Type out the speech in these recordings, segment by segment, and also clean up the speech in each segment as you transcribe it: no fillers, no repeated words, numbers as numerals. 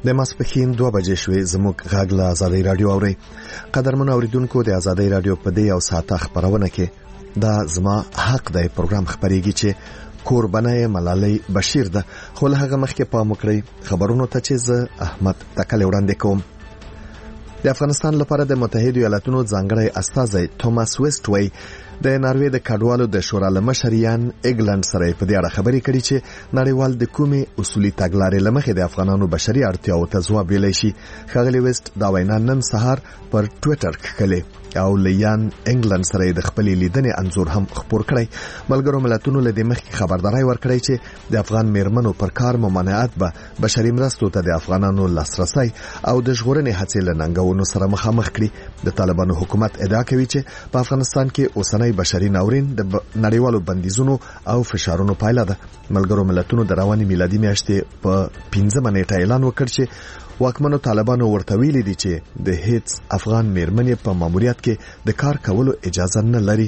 د ماسپښین 2 بجې شوې. زموږ غږ له آزادۍ رادیو اوري. قدرمن اوریدونکو، د آزادۍ رادیو په دې او ساعته خبرونه کې دا زما حق دی پروګرام خبريږي چې قربانای ملالۍ بشیر ده. خو له هغه مخکې پام وکړئ خبرونو ته چې زه احمد تکل وړاندې کوم. د افغانستان لپاره د متحده ایالاتونو ځانګړی استازی توماس ویسټ وای د ناروې د کډوالو د شورا له مشریان انګلند سره په دې اړه خبرې کړې چې نړیوال د کومې اصولي تګلارې لمخې د افغانانو بشري اړتیاو ته ځواب ویلی شي. ښاغلی ویسټ دا وینا نن سهار پر ټوئیټر کړې او لیان انګلند سره د خپلې لیدنې انځور هم خپور کړی. ملګرو ملتونو له دې مخکې خبرداري ورکړی چې د افغان میرمنو پر کار ممانعت به بشري مرستو ته د افغانانو لاسرسي او د ژغورنې هڅې له ننګونو سره مخامخ کړي. د طالبانو حکومت ادعا کوي چې په افغانستان کې اوسنۍ بشري ناورین د نړیوالو بندیزونو او فشارونو پایله ده. ملګرو ملتونو د رواني میلادي میاشتې په 15 نیټه اعلان وکړ چې واکمنو طالبانو ورته ویلي دي چې د هیڅ افغان میرمنې په ماموریت کې د کار کولو اجازه نه لري.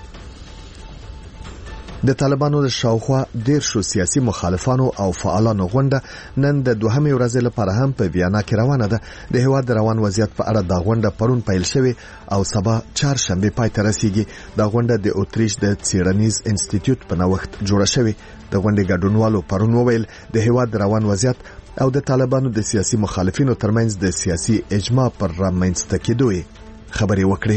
د طالبانو د شاوخوا 10 سیاسي مخالفانو او فعالانو غونډه نن د 2مې ورځې لپاره هم په ویانا کې روانه ده. د هیواد روان وضعیت په اړه دا غونډه پرون پیل شوه او سبا چهارشنبه پای ته رسیږي. دا غونډه د اوتریش د څیړنیز انسټیټیوټ په نوښت جوړه شوه. د غونډې ګډونوالو پرون وویل د هیواد روان وضعیت او د طالبانو د سیاسي مخالفینو ترمنځ د سیاسي اجماع پر رامنځته کېدو خبرې وکړي.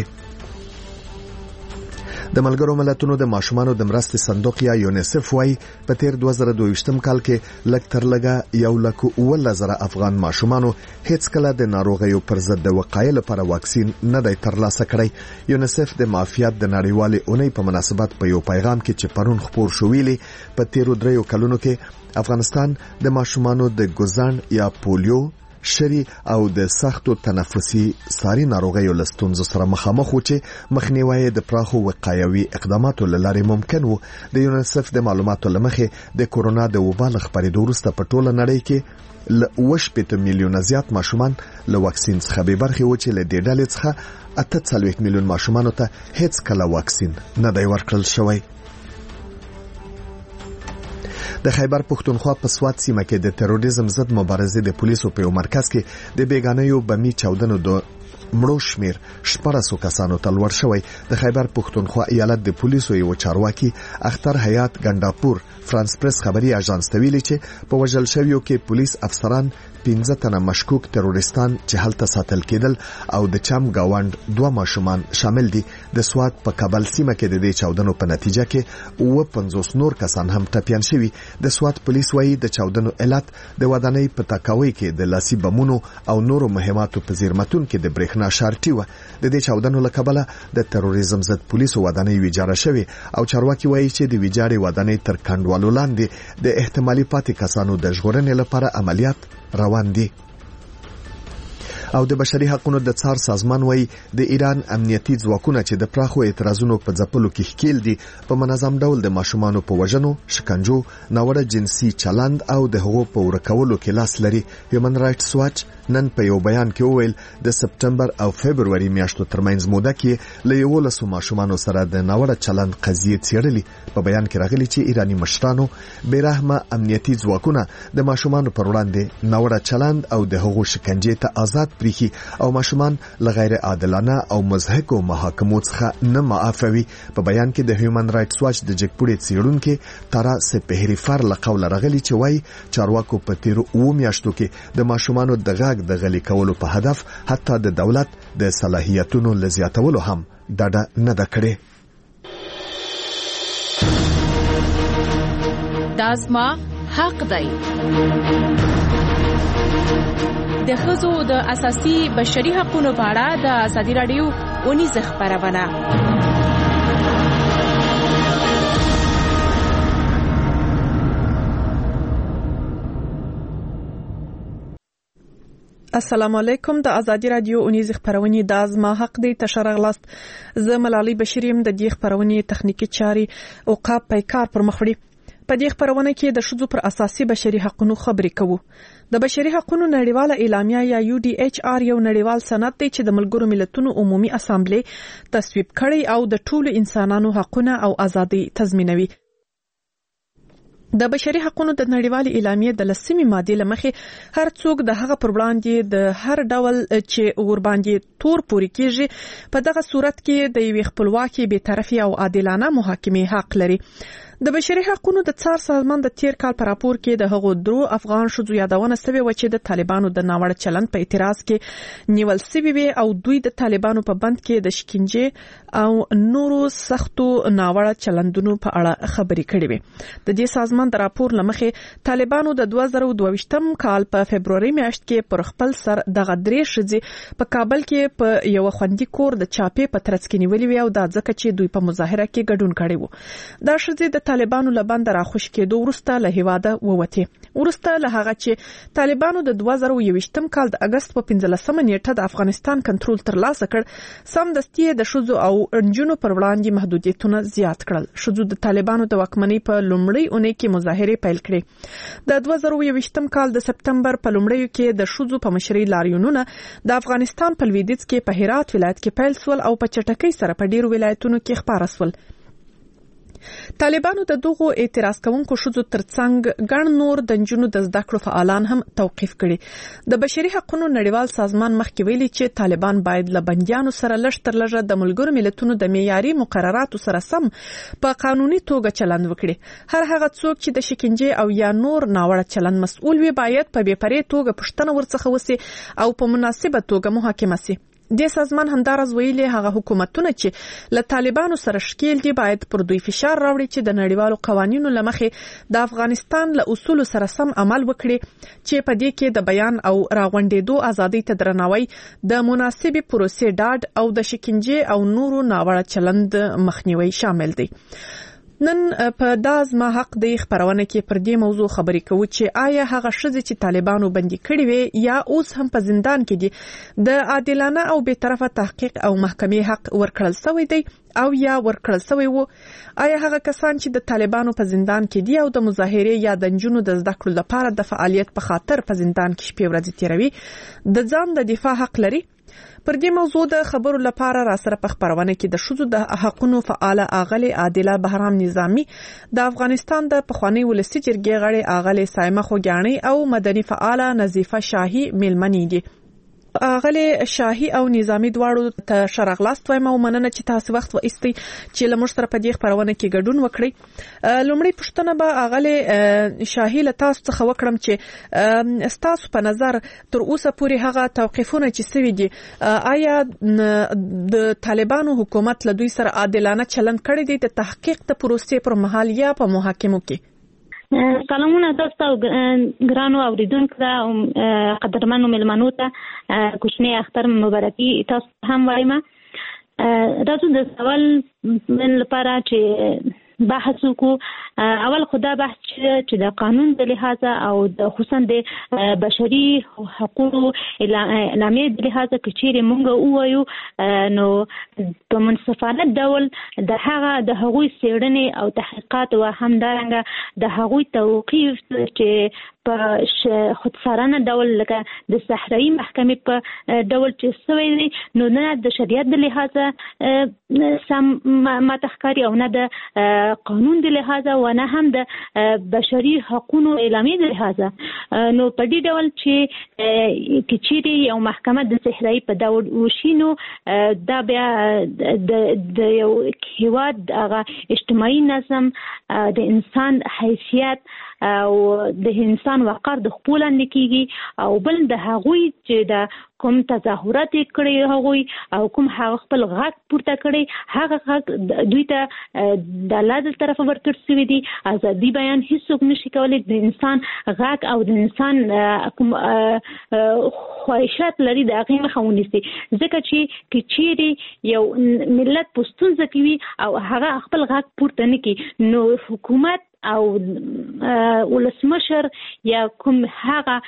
د ملګرو ملتونو د ماشومانو د مرستې صندوق یا یونیسف وايي په تیر 2022 کال کې لږ تر لږه 1,10,000 افغان ماشومانو هیڅ کله د ناروغیو پر ضد د وقایې لپاره واکسین نه دی ترلاسه کړی. یونیسف د معافیت د نړیوالې اونۍ په مناسبت په یو پیغام کې چې پرون خپور شو ویلي په تیر 3 کلونو کې افغانستان د ماشومانو د ګوزن یا پولیو، شری او د سختو تنفسي ساري ناروغیو لستونزو سره مخامخ و چې مخنیوي د پراخو وقایوي اقداماتو لاره ممکن وو. د یونیسف د معلوماتو لمخې د کورونا د وبا خبرېدو وروسته په ټوله نړۍ کې ل 8 میلیونه زیات ماشومان له واکسین څخه به برخه و چې له دې ډلې څخه 8 میلیون ماشومان ته هیڅ کله واکسین نه دی ورکړل شوی. د خیبر پښتونخوا په سوات سیمه کې د تروریزم ضد مبارزې د پولیسو په یو مرکز کې د بیګانیو بمي چاودنو د مړو شمیر 1400 کسانو ته لوړ شوی. د خیبر پښتونخوا ایالت د پولیسو یو چارواکي اختر حیات ګنداپور فرانس پریس خبري اژانس ته ویلي چې په وژل شویو کې پولیس افسران 15 تنه مشکوک تروریستان چې هلته ساتل کېدل او د چم گاوند 2 ماشومان شامل دي. د سوات په کابل سیمه کې د دې چاودنو په نتیجه کې 50 نور کسان هم ټپيان شوي. د سوات پولیس وایي د چاودنو علت د ودانۍ په تاکاوي کې د لاسي بمونو او نورو مهماتو په زیرمتون کې د برېښنا شارټي و. د دې چاودنو لکبله د تروریزم ضد پولیسو ودانۍ ویجاړه شوې او چارواکي وایي چې د ویجاړې ودانۍ تر کنډوالو لاندې د احتمالي پاتې کسانو د ژغورنې لپاره عملیات روان دي. او د بشري حقوقو د څار سازمان وایي د ایران امنیتي ځواکونه چې د پراخو اعتراضونو په ځپلو کې ښکیل دي په منظم ډول د ماشومانو په وژنو، شکنجو، ناوړه جنسي چلند او د حقوقو په ورکولو کې لاس لري. هیومن رائټس واچ نن په یو بیان کې وویل د سپټمبر او فبرवरी میاشتو ترمنځ موده کې له 11 ماشومانو سره د ناوړه چلند قضیې څېړلې. په بیان کې راغلي چې ایرانی مشرانو بیرحمه امنیتي ځواکونه د ماشومانو پر وړاندې ناوړه چلند او د حقوقو شکنجې ته آزاد پریخي او ماشومان له غیر عادلانه او مضحکو محاکمو څخه نه معافوي. په بیان کې د هیومن رائټس واچ د جګپوړې څېړونکو تارا سپهری فر له قول راغلي چې وایي چارواکو په تیر 2 میاشتو کې د ماشومانو د غږ د غلي کولو په هدف حتی د دولت د صلاحیتونو لزیاتولو هم ډډه نه ده کړې. دا زما حق دی. د ښځو د اساسي بشري حقوقو په اړه د ازادي رادیو اونیز خبرونه. السلام علیکم. د ازادي رادیو اونیز خبرونه د ازما حق دی تشرغلاست. زه ملالۍ بشیریم د دې خبرونه تخنیکی چاري او قاب پیکار پر مخ وړي. په دې خبرونه کې د ښځو پر اساسي بشري حقوقو خبرې کوو. د بشري حقوقو نړیواله اعلامیه یا UDHR یو نړیوال سند دی چې د ملګرو ملتونو عمومي اسامبلې تصویب کړي او د ټولو انسانانو حقوقونه او ازادي تضمینوي. د بشري حقوقو د نړیوالې اعلامیې د 10مې ماده لمخې هر څوک د هغه پر وړاندې د هر ډول چې ور باندې تور پوري کیږي په دغه صورت کې د یوې خپلواکي بی‌طرفي او عادلانه محاکمې حق لري. د بشري حقوقو د څار سازمان د تیر کال پر راپور کې د هغو درو افغان شوزو یادونه شوې و چې د طالبانو د ناوړه چلند په اعتراض کې نیول شوی وي او دوی د طالبانو په بند کې د شکنجه او نورو سختو ناوړه چلندونو په اړه خبرې کړې وي. د دې سازمان د راپور لمخې طالبانو د 2022م کال په فبرवरी میاشت کې پر خپل سر د غدرې شذې په کابل کې په یو خوندي کور د چاپې په ترڅ کې نیولې وي او دا ځکه چې دوی په مظاهره کې ګډون کړی وو. دا شذې د طالبانو لبند راخوش کېدو ورسته له هیواده ووته. ورسته له هغه چې طالبانو د 2022م کال د اگست په 15مه نیټه د افغانستان کنټرول ترلاسه کړ، سمدستي د شذو او انجونو پر وړاندې محدودیتونه زیات کړل. شذو د طالبانو د واکمنۍ په لومړۍ اونۍ کې مظاهره پیل کړې. د 2022م کال د سپتمبر په لومړیو کې د شذو په مشرۍ لاریونونه د افغانستان په لویدیځ کې په هرات ولایت کې پیل شول او په چټکۍ سره په ډیرو ولایتونو کې خپاره شول. طالبانو د دغو اعتراض کوونکو شذو ترڅنګ ګڼ نور د جنونو د زده کړو فعالان هم توقيف کړي. د بشري حقوقو نړیوال سازمان مخکې ویلي چې طالبان باید له بنديانو سره لږ تر لږه د ملګرو ملتونو د معیاري مقرراتو سره سم په قانوني توګه چلند وکړي. هر هغه څوک چې د شکنجه او یا نور ناوړه چلند مسؤل وي باید په بې پرې توګه پوښتنه ورڅخه وسی او په مناسبه توګه محاکمه شي. د سازمان همدارز ویلي هغه حکومتونه چې له طالبانو سره شکیل دي باید پر دوی فشار راوړي چې د نړیوالو قوانینو لمخې د افغانستان له اصولو سره سم عمل وکړي چې په دې کې د بیان او راغونډېدو ازادۍ ته درناوی، د مناسبې پروسې ډاډ او د شکنجه او نورو ناوړه چلند مخنیوي شامل دي. نن په دازما حق د خبرونه کې پر دې موضوع خبرې کوو چې آیا هغه شذې چې طالبانو بندي کړي وي یا اوس هم په زندان کې دي د عادلانه او بی‌طرفه تحقیق او محکمې حق ورکړل شوی دی او یا ورکړل شوی وو. آیا هغه کسان چې د طالبانو په زندان کې دي او د مظاهره یا د جنونو د زده کړو لپاره د فعالیت په خاطر په زندان کې شپې ورځې تیروي د ځان د دفاع حق لري؟ پر دې موضوع د خبرو لپاره را سره په خبرونه کې د شذو د حقونو فعال اغلی عادله بهرام نظامی، د افغانستان د پخوانی ولسی جرګې غړي اغلی سایمه خوګانی او مدني فعال نظیفه شاهي میلمنې دي. اغلی شاهي او نظامی دواړو ته شرغلاست وایم او مننه چې تاسو وخت و ایستئ چې لمر سره په دې خبرونه کې ګډون وکړئ. لومړی پوښتنه به اغلی شاهي له تاسو څخه وکړم چې تاسو په نظر تر اوسه پورې هغه توقیفونه چې سوي دي آیا د طالبانو حکومت له دوی سره عادلانه چلند کړی دی د تحقیق د پروسې پر مهال یا په محاکمو کې؟ سلامونه تاسو ګرانو اوریدونکو ته قدرمنو ملمنو ته کوچنی اختر مبارکي تاسو هم وایم. راځو د سوال من لپاره چې بحث وکړو. اول خدا بحث چې د قانون د لحاظه او د خصوصا د بشري حقوقو اعلامیې د لحاظه کې چیرې مونږ ووایو نو په منصفانه ډول د هغوی څېړنې او تحقیقات او همدارنګه د هغوی توقیف چې په خودسارانه ډول لکه د صحرایي محکمې په ډول چې سوی دی نو نه د شریعت د لحاظه سم ماته ښکاري او نه د قانون د لحاظه و نه هم د بشري حقوقو اعلامیې د لحاظه. نو په دې ډول چې چیرې یو محکمه د صحرایي په ډول وشي نو دا بیا د یو هیواد هغه اجتماعي نظم د انسان حیثیت او د انسان وقار د خپل نکیږي او بل د هغوی چې د کوم تظاهرات کړي هغوی او کوم هغه خپل غږ پورته کړي هغه غږ دوی ته د الله تر طرفه ورکړل شوی دی. ازادي بیان هیڅوک نشي کولی د انسان غږ او د انسان کوم خواهشات لري د هغې مخه ونیسي ځکه چې چیرې یو ملت په ستونزه کې وي او هغه خپل غږ پورته نه کړي نو حکومت او ولسمشر یا کوم هغه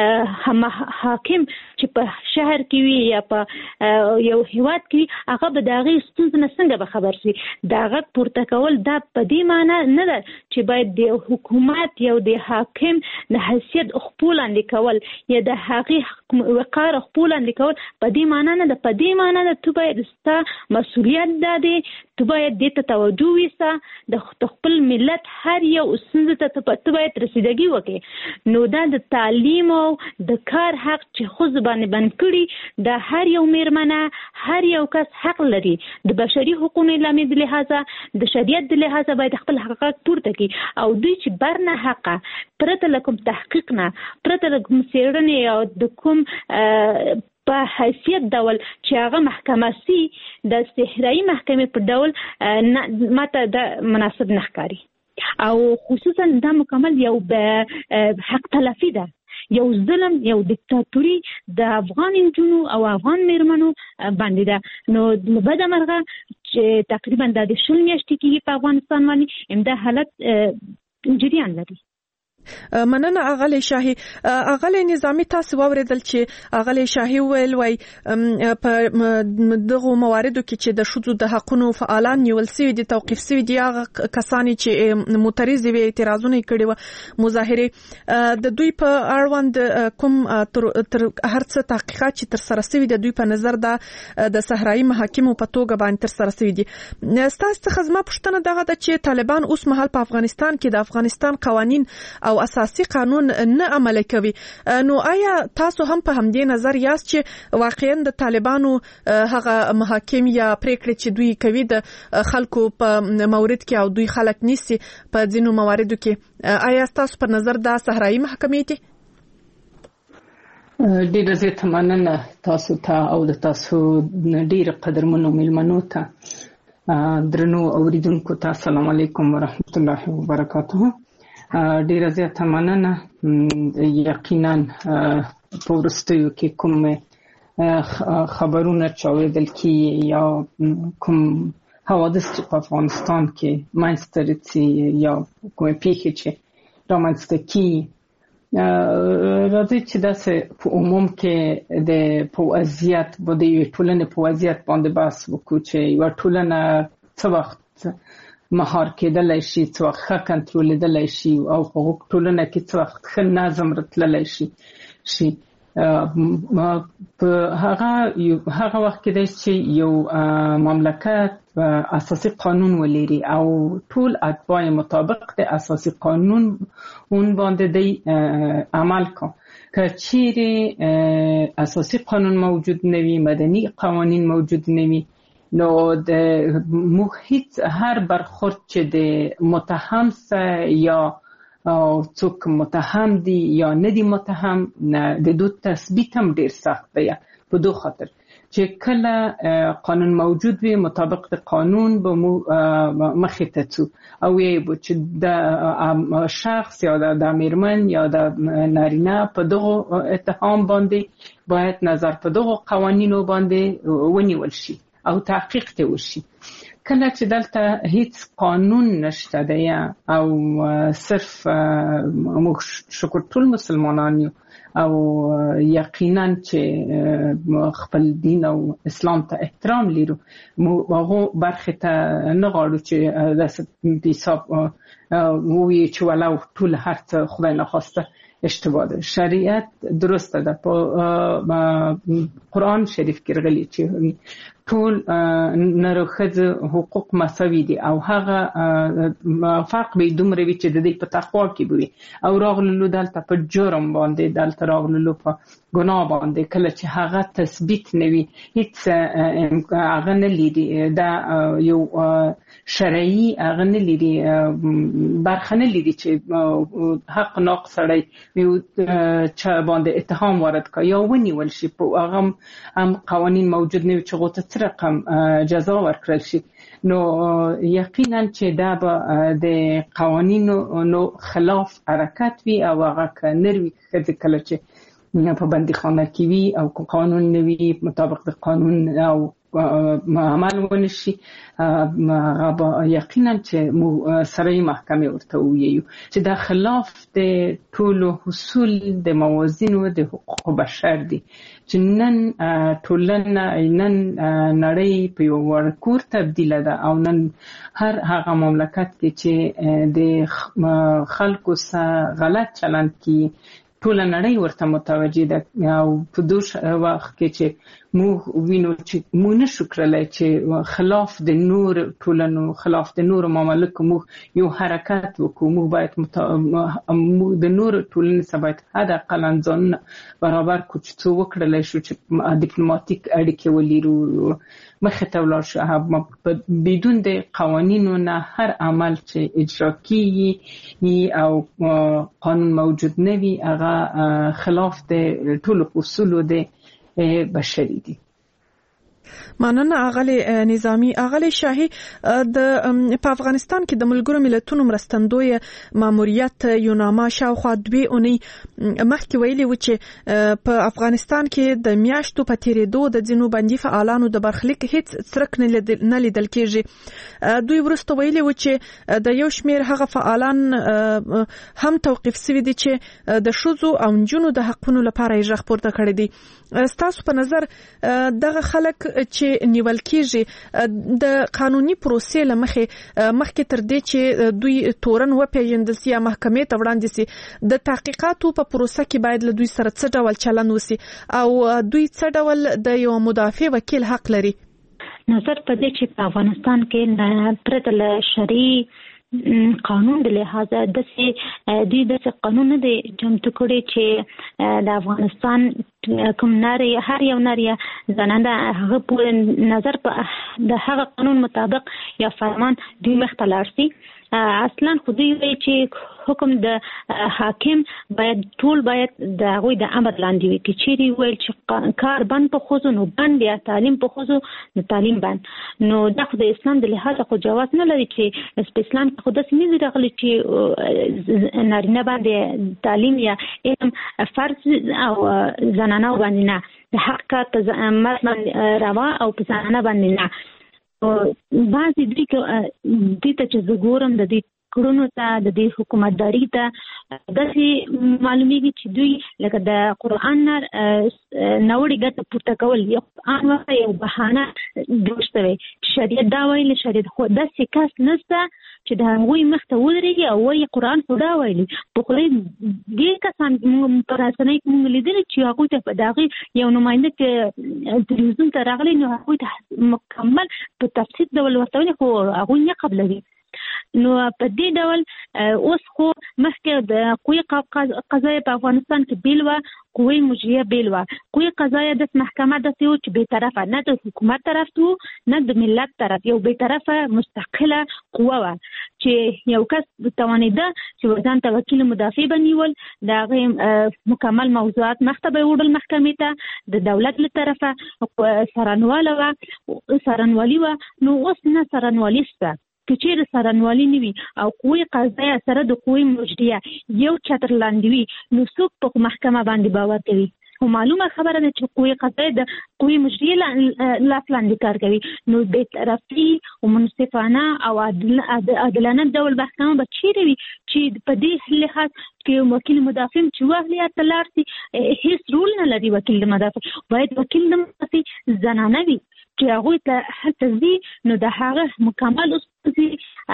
حاکم چې په شهر کې وي یا په یو هیواد کې هغه به د هغې ستونزې نه څنګه به خبر شي. د هغه پورته کول دا په دې معنی نه ده چې باید د حکومت یا د حاکم د حیثیت خپلوان کول یا د هغې وقار خپلوان کول په دې معنی نه ده. په دې معنی ده ته باید ستا مسؤلیت ده ته باید دې ته توجه وسه د خپل ملت هر یو ستونزې ته باید رسیدګي وکړي. نو دا د تعلیم او د کار حق چې ښځو باندې بند کړي د هر یو میرمنه هر یو کس حق لري. د بشري حقوقو اعلامیې د لحاظه د شریعت د لحاظه باید خپل حقوق پورته کړي او دوی چې بر نه حقه پرته له کوم تحقیق نه پرته له کوم څېړنې او د کوم په حیثیت ډول چې هغه محکمه سي د استحرایي محکمې په ډول ماته د مناسب نه ښکاري او خصوصا دا مکمل یو حق تلفي ده، یو ظلم، یو دیکتاتوري د افغان نجونو او افغان میرمنو باندې ده. نو بده مرغه چې تقریبا د 20 میاشتې کېږي په افغانستان باندې همدا حالت جریان لري. مننه اغلی شاهي. اغلی نظامی تاسو واوریدل چې اغلی شاهي ویل وای په دغه مواردو کې چې د شذو د حقونو فعالان نیول سوي دي توقيف سوي دي هغه کسان چې معترض وي اعتراضونه کړي و مظاهره د دوی په اړوند کوم تر هرڅه تحقیقات چې تر سره سوي دي دوی په نظر د صحرایي محاکمو په توګه باندې تر سره سوي دي. ستاسو څخه زما پوښتنه دغه ده چې طالبان اوس مهال په افغانستان کې د افغانستان قوانين او اساسي قانون نه عملي کوي. نو آیا تاسو هم په همدې نظر یاست چې واقعا د طالبانو هغه محاکم یا پریکړې چې دوی کوي د خلکو په مورد کې او دوی خلک نیسي په ځینو مواردو کې، آیا تاسو په نظر دا صحرایي محکمې دي؟ ډېر زیات مننه تاسو ته او د تاسو ډېر قدرمنو ملمنو ته درنو اوریدونکو ته السلام علیکم ورحمت الله وبرکاته. ډیره زیاته مننه. یقینا په وروستیو کې کوم خبرونه چاودل کی یا کوم حوادث چې په افغانستان کې منځته راځي یا کوم پیښې چې رامنځته کی راځي چې داسې په عموم کې د وضعیت د ټولنې په وضعیت باندې بحث وکړو چې یو ټولنه څه وخت مهار کېدلای شي، څه وخت ښه کنټرولېدلای شي او حقوق ټولنه کې څه وخت ښه نظم راتللی شي. په هغه وخت کې دی چې یو مملکت اساسي قانون ولري او ټول اتباع مطابق د اساسي قانون اون باندې دی عمل کوي. که چیرې اساسي قانون موجود نه وي، مدني قوانین موجود نه وي، نو د محیط هر برخورد چې د متهم سره یا څوک متهم دي یا نه دي متهم د دوی تثبیت هم ډیر سخت دی په دوه خاطر چې کله قانون موجود وي مطابق د قانون به مخې ته ځو او یې چې د شخص یا د میرمن یا د نارینه په دغه اتهام باندې باید نظر په دغه قوانینو باندې ونیول شي او تحقیق ته وشي. کله چې دلته هیڅ قانون نشته دی او صرف موږ شکر ټول مسلمانان یو او یقینا چې خپل دین او اسلام ته احترام لرو، هغه برخه ته نه غواړو چې د حساب وی چې ولو ټول هرڅه خدای نه خواسته اشتباه ده. شریعت درسته ده، په قرآن شریف کې راغلي چې ټول نر او ښځو حقوق مساوي دي او هغه فرق به دومره وي چې د دې په تقوا کې وي او راغلو دلته په جرم باندې دلته راغلو په ګناه باندې کله چې هغه تثبیت نه وي هیڅ هغه نه لري دا یو شرعي هغه نه لري برخه نه لري چې حق ناقص سړی چې باندې اتهام وارد کا یا ونیول شي په هغه هم قوانین موجود نه وي چې غوته رقم جزا ورکړل شي. نو یقینا چې دا به د قوانینو خلاف حرکت وي او هغه کنروي کله چې په بندیخانه کې وي او قانون نه وي مطابق د قانون او عمل ونشي غابا یقینا چې سره محکمه ورته ویو چې دا خلاف د ټولو اصول د موازینو د حقوق بشر دي چې نن ټولنه نن نړۍ په یو ورکور تبدیل ده او نن هر هغه مملکت کې چې د خلکو سره غلط چلند کی ټول نړۍ ورته متوجه ده او په دوش وخت کې چې موږ وینو چې موږ نشو کړلای چې خلاف د نور ټولنو خلاف د نور مملکو موږ یو حرکت وکړو موږ باید د نور ټولنې سره باید حد اقل ځان برابر کو چې څو وکړلای شو چې ډیپلوماټیک اړیکې ولرو مخه ته ولاړ شو بدون د قوانینو نه هر عمل چې اجرا کیږي او قانون موجود نه وي هغه خلاف د ټولو اصولو د بشری دي. مننه اغلی نظامی. اغلی شاهي په افغانستان کې د ملګرو ملتونو مرستندوی ماموریت یوناما شاوخوا 2 اونۍ مخکې ویلي و چې په افغانستان کې د میاشتو په تیریدو د ځینو بندي فعالانو د برخلیک هیڅ څرک نه لیدل کېږي. دوی وروسته ویلي و چې د یو شمېر هغه فعالان هم توقیف شوي دي چې د ښځو او نجونو د حقونو لپاره یې غږ پورته کړی دی. ستاسو په نظر دغه خلک چې نیول کېږي د قانوني پروسې مخکې تر دې چې دوی تورن وپیژندل سي یا محکمې ته وړاندې سي د تحقیقاتو په پروسه کې باید له دوی سره څه ډول چلند وسي او دوی څه ډول د یو مدافع وکیل حق لري؟ نظر په دې چې په افغانستان کې پرته له شرعي قانون د لحاظه د قانون نه دی چمتو کړی چې د افغانستان کوم ناري هر یو ناري زنانه هغه په نظر په د هغه قانون مطابق یا فرمان دوی مختلف سي. اصلا خودی وی چې حکم د حاکم باید د غوی د امر لاندې وي چې چیرې ویل چې کار بند په خوځو نو بند یا تعلیم په خوځو نو تعلیم بند نو د اسلام د لحاظه خو جواز نه لري چې اسلام خو د سیمې راغلي چې نارینه باندې تعلیم یا علم فرض او زنانه باندې نه د حق کار مثلا روا او په زنانه باندې نه. بعضې دې ته چې زه ګورم د دې کړنو ته د دې حکومتداري ته داسې معلومیږي چې دوی لکه د قرآن نه نوړې ګټه پورته کول یو قرآن وخت یو بهانه جوړ شوی شریعت دا ویلي شریعت خو داسې کس نشته چې د هغوی مخ ته ودرېږي او وایي قرآن خو دا ویلي په خدای ډېر کسان په رسنۍ کې موږ لیدلي چې هغوی ته د هغې یو نماینده تلویزیون ته راغلی نو هغوی ته مکمل په تفصیل ډول ورته ویلي خو هغوی نه قبلوي. نو په دې ډول اوس خو مخکې د قوی قضایه په افغانستان کې بیل وه قوی مجریه بیل وه. قوی قضایه د محکمه داسې و چې بې طرفه نه د حکومت طرف ته نه د ملت طرف یو بې طرفه مستقله قوه وه چې یو کس توانېده چې ځان ته وکیل مدافع بنیول د هغې مکمل موضوعات مخته به وړل محکمې ته د دولت له طرفه څارنوالي وه. نو اوس نه څارنوالي شته که چیرې څارنوالي نه وي او قوی قضایه سره د قوی مجریه یو چتر لاندې وي نو څوک په محکمه باندې باور کوي؟ خو معلومه خبره ده چې قوی قضایه د قوی مجریه لاس لاندې کار کوي نو بې طرفي او منصفانه او عادلانه ډول محکمه به چیرې وي چې په دې لحاظ کې وکیل مدافع چې واغلی یا تلار سي هیڅ رول نه لري. وکیل مدافع باید وکیل مدافع زنانه وي چې هغوی ته هڅه ځي نو د هغه مکمل اوسي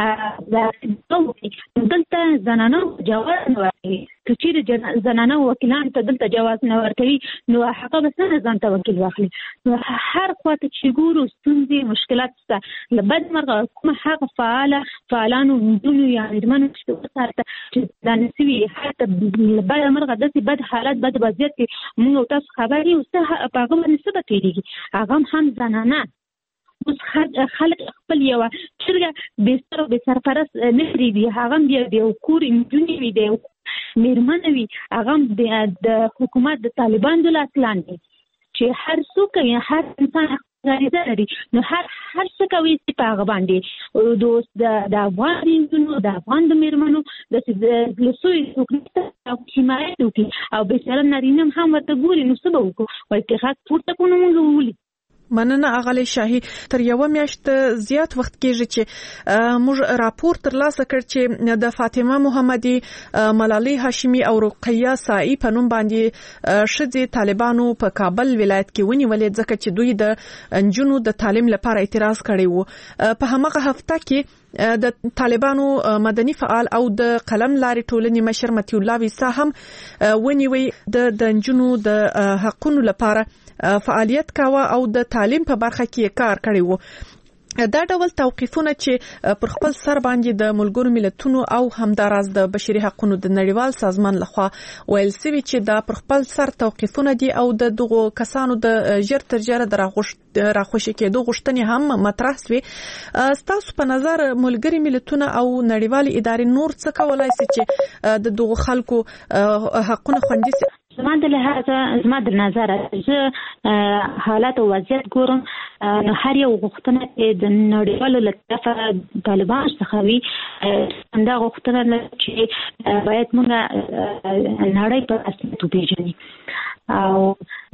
دلته زنانه جواز نه ورکوي. که چیرې زنانه وکیلانو ته دلته جواز نه ورکوي نو هغه به څنګه ځان ته وکیل واخلي؟ نو هر خواته چې ګورو ستونزې مشکلات شته. له بدمرغه کومه هغه فعالانو نجونو یا مېرمنو چې دا نسي وي حتی له بدمرغه داسې بد حالت بد وضعیت کې موږ او تاسو خبر یو څه په هغه باندې څه به تېرېږي هغه هم زنانه اوس خلک خپل یوه چرګه بې سر او بې سرپرست نه پرېږدي هغه هم بیا د یو کور نجونې وي د یو مېرمنه وي هغه هم د حکومت د طالبانو د لاس لاندې چې هر څوک کوي هر انسان غریزه لري نو هر څه کوي چې په هغه باندې دوست د افغان نجونو د افغان د مېرمنو داسې له سوی څوک نشته حمایت وکړي او بېچاره نارینه هم ورته ګوري نو څه به وکړو وایي چې غږ پورته کړو نو موږ وولي مننه اغلی شاهي تر یو میاشت زیات وخت کېږي چې موږ راپور ترلاسه کړ چې د فاطمه محمدي، ملالۍ هاشمي او رقیه سائی په نوم باندې شذې طالبانو په کابل ولایت کې ونیولې ځکه چې دوی د انجونو د تعلیم لپاره اعتراض کړی وو. په همغه هفته کې د طالبانو مدني فعال او د قلم لارې ټولنې مشر متي الله ویسا هم ونیوي د انجونو د حقونو لپاره فعالیت کاوه او د تعلیم په برخه کې کار کړی وو. دا ډول توقیفونه چې پر خپل سر باندې د ملګرو ملتونو او همداراز د بشري حقوقو د نړیوال سازمان لخوا ویل سوي چې دا پر خپل سر توقیفونه دي او د دغو کسانو د ژر تر ژره د راخوشي کېدو غوښتنې هم مطرح سوي. ستاسو په نظر ملګري ملتونه او نړیوال ادارې نور څه کولای شي چې د دغو خلکو حقوقونه خوندي شي؟ زما د نظر زه حالات او وضعیت ګورم، نو هر یو غوښتنه چې د نړیوالو له طرفه طالبان څخه وي دا غوښتنه چې باید موږ نړۍ په رسمیت وپېژني او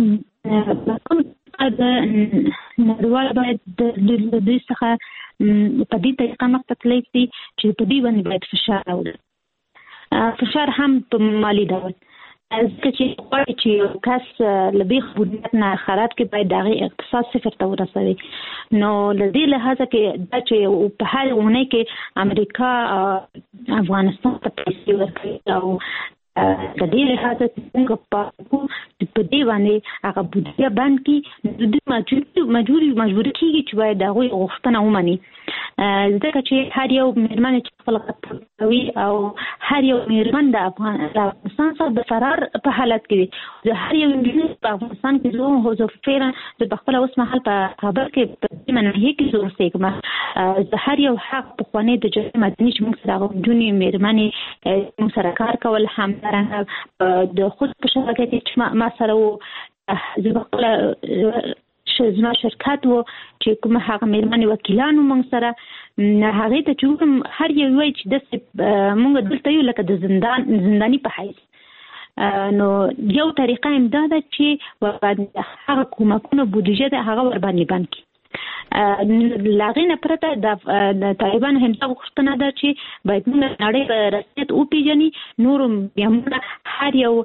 نړیوال باید د دوی څخه په دې طریقه مخته تللی شي چې په دې باندې باید فشار راوړي، فشار هم په مالي ډول، ځکه چې غواړي چې یو کس له بیخ بنیاد نه خراب کې باید د هغې اقتصاد صفر ته ورسوي. نو له دې لحاظه کې دا چې په هر اونۍ کې امریکا افغانستان ته پیسې ورکوي او د دې لحاظه چې څنګه په دې باندې هغه بودیجه بند کړي، د دوی مجبوري کېږي چې باید د هغوی غوښتنه ومني، ځکه چې هر یو مېرمن چې خپل غږ کوي او هر یو مېرمن د افغانستان څخه د فرار په حالت کې وي، د هر یو نجلۍ په افغانستان کې زه فعلا زه په خپله اوس مهال په کابل کې په دې مناهیه کې زه اوسېږم، د هر یو حق پخوانۍ د جګړې مدني چې موږ سره هغه نجونې مېرمنې موږ سره کار کول، همدارنګه د خود په شبکه کې چې ما سره و زه په خپله زما شرکت و چې کومه هغه مېرمنې وکیلانو موږ سره هغې ته چې هر یو وایي چې داسې موږ دلته یو لکه د زنداني په حیث. نو یو طریقه هم دا ده چې هغه کومکونه بودیجه ده هغه ورباندې بند کړي. له هغې نه پرته د طالبانو همدا غوښتنه ده چې باید موږ نړۍ په رسمیت وپېژني، نورو بیا موږ هر یو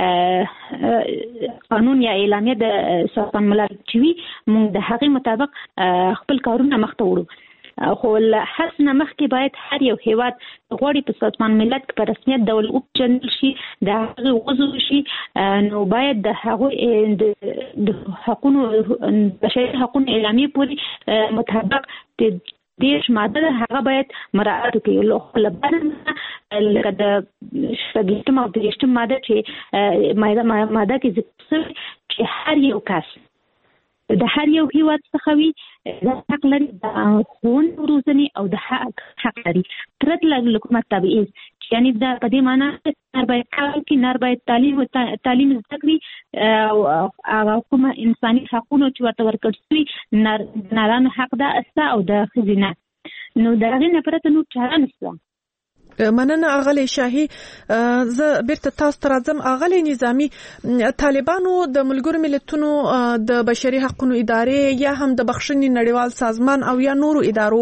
قانون یا اعلامیه د سازمان ملل چې وي موږ د هغې مطابق خپل کارونه مخته وړو. خو له هر څه نه مخکې باید هر یو هیواد غواړي په سازمان ملل کې په رسمیت ډول وپېژندل شي، د هغې عضو شي، نو باید د هغوی د حقونو بشري حقونو اعلامیې پورې مطابق د 10 ماده ده هغه باید مراعات وکړي. له بل لکه د 28 او 30 ماده چې ماده کې ذکر شوی چې هر یو کس د هر یو هیواد څخه وي د حق لري د ښوونې روزنې او د حق لري پرته له کومه تبعیض، یعنی دا په دې معنا نر باید کار وکړي، نر باید تعلیم زده کړي او هغه کومه انساني حقونه چې ورته ورکړل شوي نرانو حق ده استه او د ښځې نه، نو د هغې نه پرته نور چاره نشته. مننه اغلی شاهي. زه بیرته تاسو ته راځم. اغلی نظامی، طالبانو د ملګرو ملتونو د بشري حقوقو ادارې یا هم د بخښنې نړیوال سازمان او یا نورو ادارو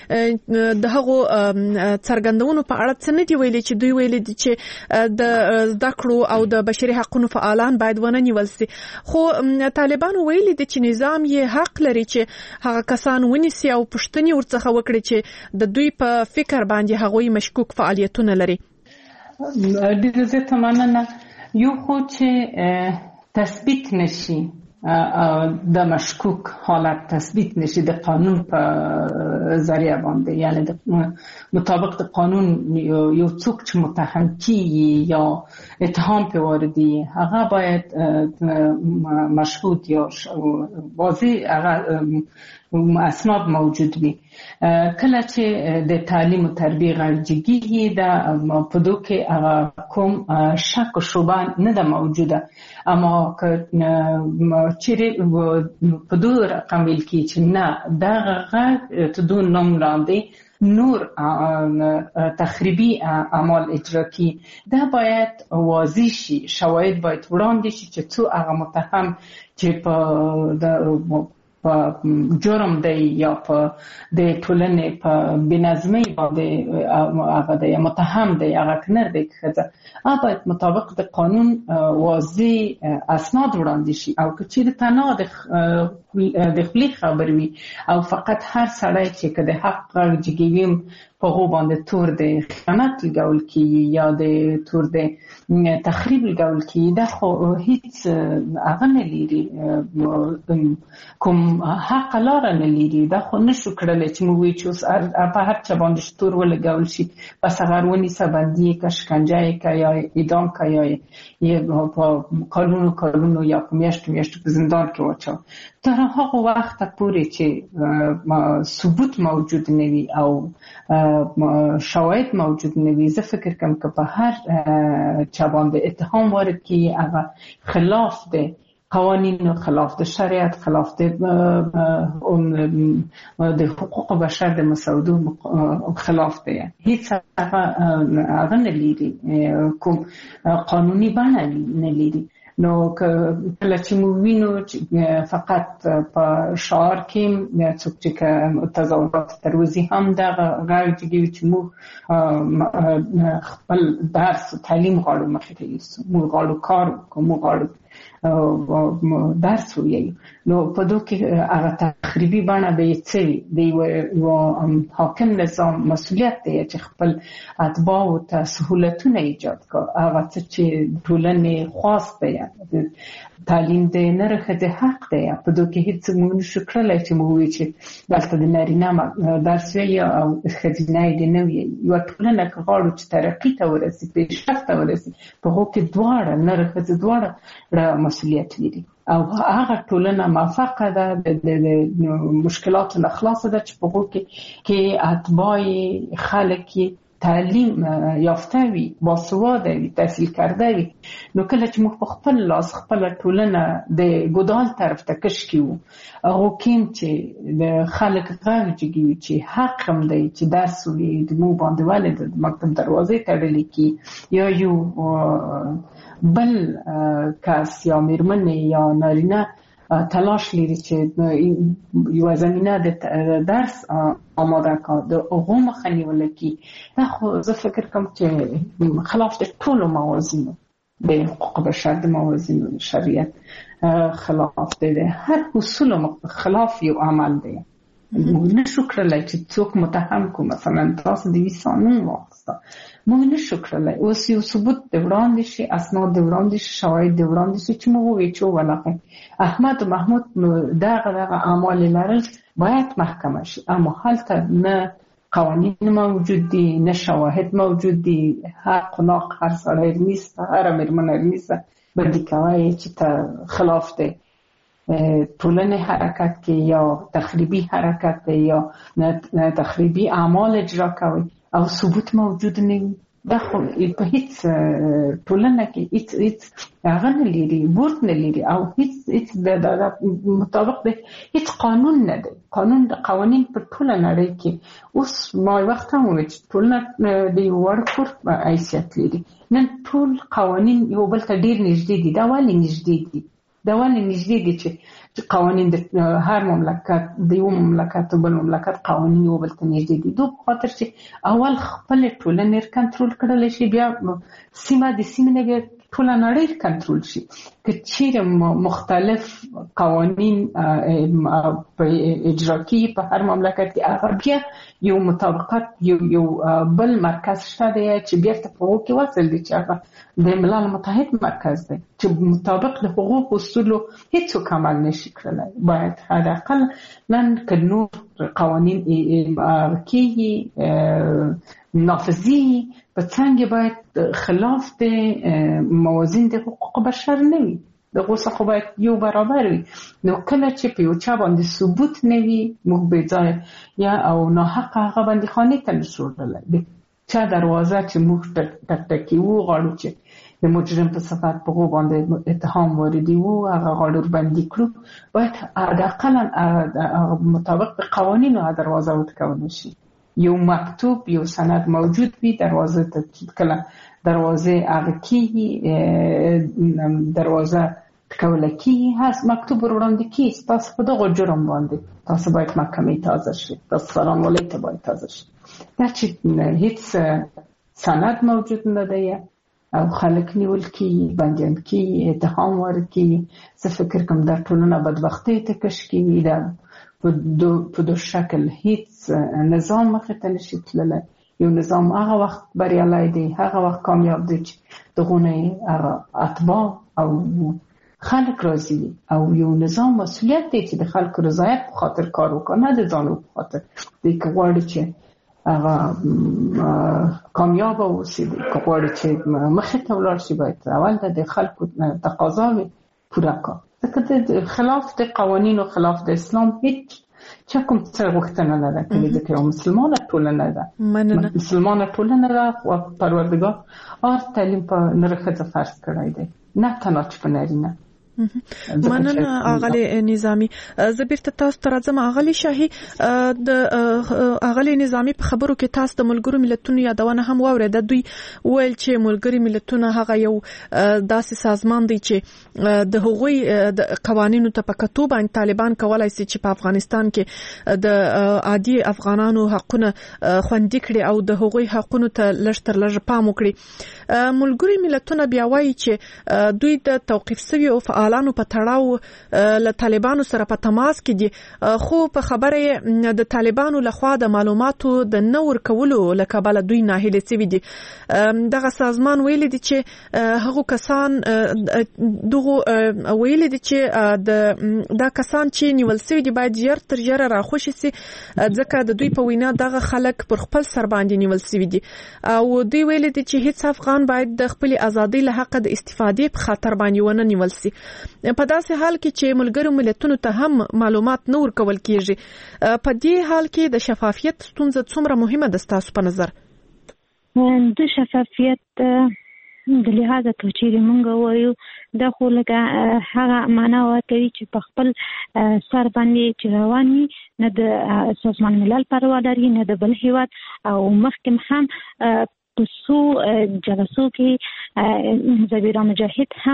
د هغو څرګندونو په اړه څه نه دي ویلي چې دوی ویلي دي چې د زده کړو او د بشري حقوقو فعالان باید ونه نیول شي، خو طالبانو ویلي دي چې نظام یې حق لري چې هغه کسان ونیسي او پوښتنې ورڅخه وکړي چې د دوی په فکر باندې هغوی مشکوک فعالیتونه لري. ډېر زیاته مننه. یو خو چې تثبیت نشي د مشکوک حالت تثبیت نشي د قانون په ذریعه باندې، یعنی د مطابق د قانون یو څوک چې متهم کیږي یا اتهام پې واردي هغه باید مشهود یا واضح هغه اسناد موجود وي. کله چې د تعلیم او تربیه غړجګي د په دوی کې هغه کوم شک او شبهه نه ده موجوده، اما چیرې په دوی رقم ویل کی چې نه دا غږ ته دوی نوم لاندې نور تخریبي اعمال اجرا کی، دا باید واضح شي، شواهد باید وړاندې شي چې څو هغه متهم چې په په جرم دی یا په د ټولنې په بنظمۍ باندې هغه دی متهم دی هغه کنر دی ښځه باید مطابق د قانون واضح اسناد وړاندې شي او که چیرې تنها د خپلې خبر وي او فقط هر سړی چې که د حق غږ جګوي په هغو باندې تور د خیانت لګول کېږي یا د تور د تخریب لګول کېږي دا خو هیڅ هغه نه لري کوم حق لاره نه لري دا خو نشو کړلی چې موږ وایو چې په هر چا باندې تور ولګول شي بس هغه ونیسه بندي یې که شکنجه یې که یا اعدام که یا په کلونو یا په میاشتو په زندان کې واچوه تر هغه وخته پورې چې ثبوت موجود نه وي او شواهد موجود نه وي زه فکر کوم که په هر چا باندې اتهام وارد کړي هغه خلاف دی قوانینو خلاف د شریعت خلاف د حقوق بشر د مسودو خلاف دی هیڅ هغه نه لري کوم قانوني بڼه نه لري نو کله چې موږ وینو فقط په شعار کې څوک چې تظاهرات ترویزي هم دغه غږ جګوي چې موږ خپل درس و تعلیم غواړو مخې ته یوسو موږ غواړو کار وکړو موږ غواړو درس ویایو نو په دوی کې هغه تخریبي بڼه به یې څه وي د یو حاکم نظام مسؤلیت دی چې خپل اتباعو ته سهولتونه ایجاد کړي هغه څه چې ټولنې خواست دی تعلیم د نرخ د حق دی په دوی کې هیڅ موږ نشو کړلی چې موږ وایو چې دلته د نارینه درس ویایي او ښځینه یې د نه ویایي یوه ټولنه که غواړو چې ترقي ته ورسي پیشرفت ته ورسي په هغو کې دواړه نر ښځې دواړه مسؤلیت لري او هغه ټولنه موفقه ده د مشکلاتو نه خلاصه ده چې په هغو کې اتباع خلک تعلیم یافته وي باسواده وي تحصیل کرده وي نو کله چې موږ په خپل لاس خپل ټولنه د ګودال طرف ته کش کیو هغه کیم چې د خلک غږ جګوي چې حق هم دی چې درس وي د مو باندې والد د مکتب دروازې تړلې کی یا یو بل کس یا میرمن یا نارینه تلاش لري چې یو زمینه د درس آماده کړي د هغو مخه نیول کی دا خو زه فکر کوم چې خلاف د ټولو موازینو د حقوق بشر د موازینو شریعت خلاف دی هر اصول خلاف یو عمل دی موږ نشو کړلی چې څوک متهم کو مثلا تاسو د ویسانون واخسته موږ نشو کړلی اوس یو ثبوت د وړاندې شي اسناد د وړاندې شي شواهد د وړاندې شي چې موږ ووایو چې ولغه احمد و محمود دغه اعمال لرل باید محکمه شي اما هلته نه قوانین موجود دي نه شواهد موجود دي حق و ناق هر سړی نیست هر میرمن نیست بدي کوي چې ته خلاف دی ټولنې حرکت کې یا تخریبي حرکت دی یا تخریبي اعمال اجرا کوي او ثبوت موجود نه وي دا خو په هیڅ ټولنه کې هیڅ هغه نه لري بورت نه لري او هیڅ د مطابق د هیڅ قانون نه دی قوانین په ټوله نړۍ کې اوس ما وخت هم وویل چې ټولنه د یو وړ کور حیثیت لري نن ټول قوانین یو بل ته ډېر نږدې دي دا ولې نږدې دي دا ولې نږدې دي چې قوانین د هر مملکت د یو مملکت او بل مملکت قوانین یو بل ته نږدې دي دوی په خاطر چې اول خپل ټولنې کنټرول کړلی شي بیا سیمه د سیمې نه بیا ټوله نړۍ کنټرول شي که چیرې مختلف قوانین په اجرا کیږي په هر مملکت کې هغه بیا یو مطابقت یو بل مرکز شته دی چې بیرته په هغو کې وصل دی چې هغه د ملل متحد مرکز دی چې مطابق د حقوقو اصولو هیڅوک عمل نشي کړلی باید حداقل نن که نور قوانین کیږي نافذي په څنګه باید خلاف د موازین د حقوق بشر نه وي دغه څخه باید یو برابر وي نو کله چې په یو چا باندې ثبوت نه وي موږ به ځای یا او ناحق هغه باندې خانه ته نشو وړلی چا دروازه چې موږ ټکټکی وغواړو چې د مجرم په صفت په هغو باندې اتهام واردي وو هغه غاړو بندي کړو باید حداقل مطابق د قوانینو دروازه وټکول شي یو مکتوب یو سند موجود وي دروازه ته کله دروازه هغه کیږي دروازه کولای کی هست مکتوب وړاندې کی تاسو په دغه جرم باندې تاسو باید محکمې تازه شي، تاسو څارنوالۍ ته باید تازه شي. دا چې هیڅ سند موجود نه دی او خلک نیول کی، بندیان کی، اتهام ورکی. زه فکر کوم دا ټولنه بدبختی ته کش کی، دا په دو شکل هیڅ نظام مخې ته نشي تللی. یو نظام هغه وخت بریالی دی، هغه وخت کامیاب دی چې دغونه هغه اتباع او خلک راضي دي، او یو نظام مسؤلیت دی چې د خلکو رضایت په خاطر کار وکړي، نه د ځانو په خاطر. دی که غواړي چې هغه کامیاب اوسي، دی که غواړي چې مخې ته ولاړ شي، باید اول د خلکو تقاضاوې پوره کړي. ځکه د خلاف د قوانینو، خلاف د اسلام هیڅ چا کوم څه غوښتنه نه ده کړې. ځکه یو مسلمانه ټولنه ده، مسلمانه ټولنه ده او پروردګار تعلیم په نر ښځه فرض کړی دی، نه تنها چې په نارینه. مننه اغلی نظامی. زه بیرته تاسو ته راځم. اغلی شاهي، د اغلی نظامی په خبرو کې تاسو د ملګرو ملتونو یادونه هم واورېده. دوی ویل چې ملګري ملتونه هغه یو داسې سازمان دی چې د هغوی د قوانینو ته په کتو باندې طالبان کولای شي چې په افغانستان کې د عادي افغانانو حقونه خوندي کړي او د هغوی حقونو ته لږ تر لږه پام وکړي. ملګري ملتونه بیا وایي چې دوی د توقیف شوي او فعالانو په تړاو له طالبانو سره په تماس کې دي، خو په خبره د طالبانو لخوا د معلوماتو د نور کولو لکبل دوی ناهیله سوي دي. دغه سازمان ویلي دي چې هغه کسان دغه ویلي دي چې دا کسان چې نیول سوي دي باید ژر تر ژره راخوشي سي، ځکه د دوی په وینا دغه خلک پر خپل سر باندې نیول سوي دي او دوی ویلي دي چې هیڅ افغان باید د خپل ازادۍ له حق د استفادې په خاطر باندې ونه نیول سي. په داسې حال کې چې ملګرو ملتونو ته هم معلومات نه ورکول کیږي، په دې حال کې د شفافیت ستونزه څومره مهمه ده ستاسو په نظر؟ د شفافیت د لحاظه کچېرې مونږ وایو دا خو لکه هغه معنا ورکوي چې په خپل سر باندې چې روان وي، نه د سازمان ملل پروا لري نه د بل هیواد. او مخکې هم په څو جلسو کې زبیره مجاهد هم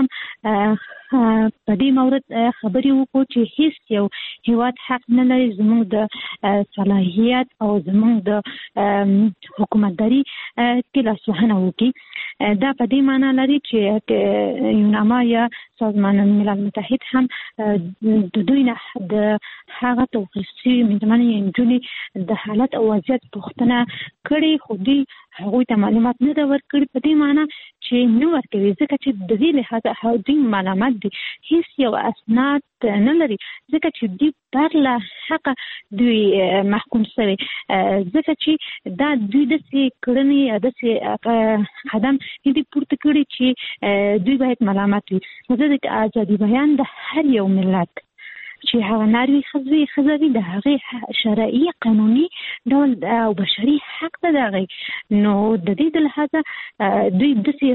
په دې مورد خبرې وکړو چې هیڅ یو هیواد حق نه لري زموږ د صلاحیت او زموږ د حکومتداري کې لاسوهنه وکړي. دا په دې معنی لري چې یوناما یا سازمان ملل متحد هم د دوی نه د هغه توقیف شوي مېرمنې نجونې د حالت او وضعیت پوښتنه کړې، خو دوی هغوی ته معلومات نه ده ورکړي. په دې معنی چې نه ورکوي ځکه چې د دې لحاظه دوی معلومات دي هیڅ یو اسناد نه لري، ځکه چې دوی پر له حق دوی محکوم شوي، ځکه چې دا دوی داسې کړنې داسې قدم دې پورته کړي چې دوی باید ملامت وي. زه د ازادي بیان د هر یو ملت چې هغه ناروي خزوي د هغه شرعي قانوني ډول او بشري حق ده دغه. نو د دې د لحاظه دوی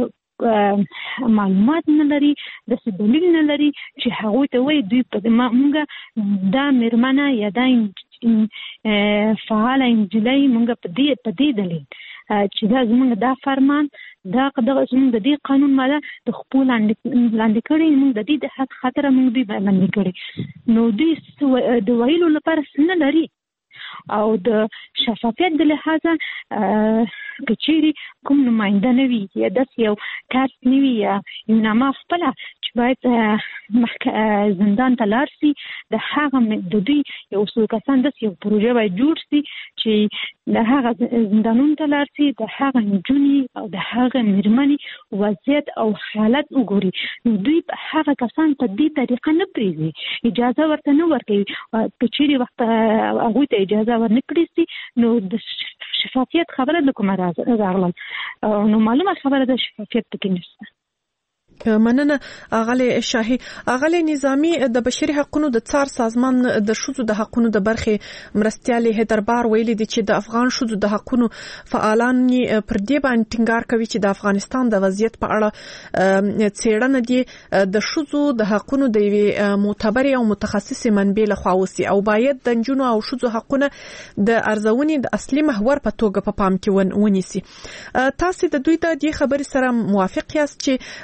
داسې معلومات نه لري، داسې دلیل نه لري چې هغوی ته وایي دوی په مونږ دا مېرمنه یا دا فعاله نجلۍ مونږ په دې دلیل چې دا زمونږ دا فرمان دا زمونږ د دې قانون ماده د خپل لاندې کړي، مونږ د دې د حق خاطر مونږ دوی باندې کړي. نو دوی د ویلو لپاره څه نه لري. او د شفافیت د لحاظه کچېرې کوم نماینده نه وي یا داسې یو کس نه وي یا یوناما خپله چې باید زندان ته لاړ شي، د هغه د دوی یو څو کسان داسې یو پروژه باید جوړ شي چې د هغه زندانونو ته لاړ شي، د هغه نجونې او د هغه مېرمنې وضعیت او حالت وګوري. نو دوی هغه کسان په دې طریقه نه پرېږدي، اجازه ورته نه ورکوي. کچېرې وخت هغوی ته اجازه ورنه کړي شي نو د شفافیت خبره د کومه راغلل، نو معلومه خبره د شفافیت پکې نشته. مننه اغلی شاهي. اغلی نظامی، د بشري حقوقو د څار سازمان د شذو د حقوقو د برخې مرستيالي هدربار ویلي دي چې د افغان شذو د حقوقو فعالان پر دې باندې ټینګار کوي چې د افغانستان د وضعیت په اړه څېړنه دي د شذو د حقوقو د معتبر او متخصص منبع له خوا وسی او باید د جنونو او شذو حقوقو د ارزونې د اصلي محور په توګه په پام کې ونیسي. تاسو د دوی د دې خبرې سره موافق یاست چې کله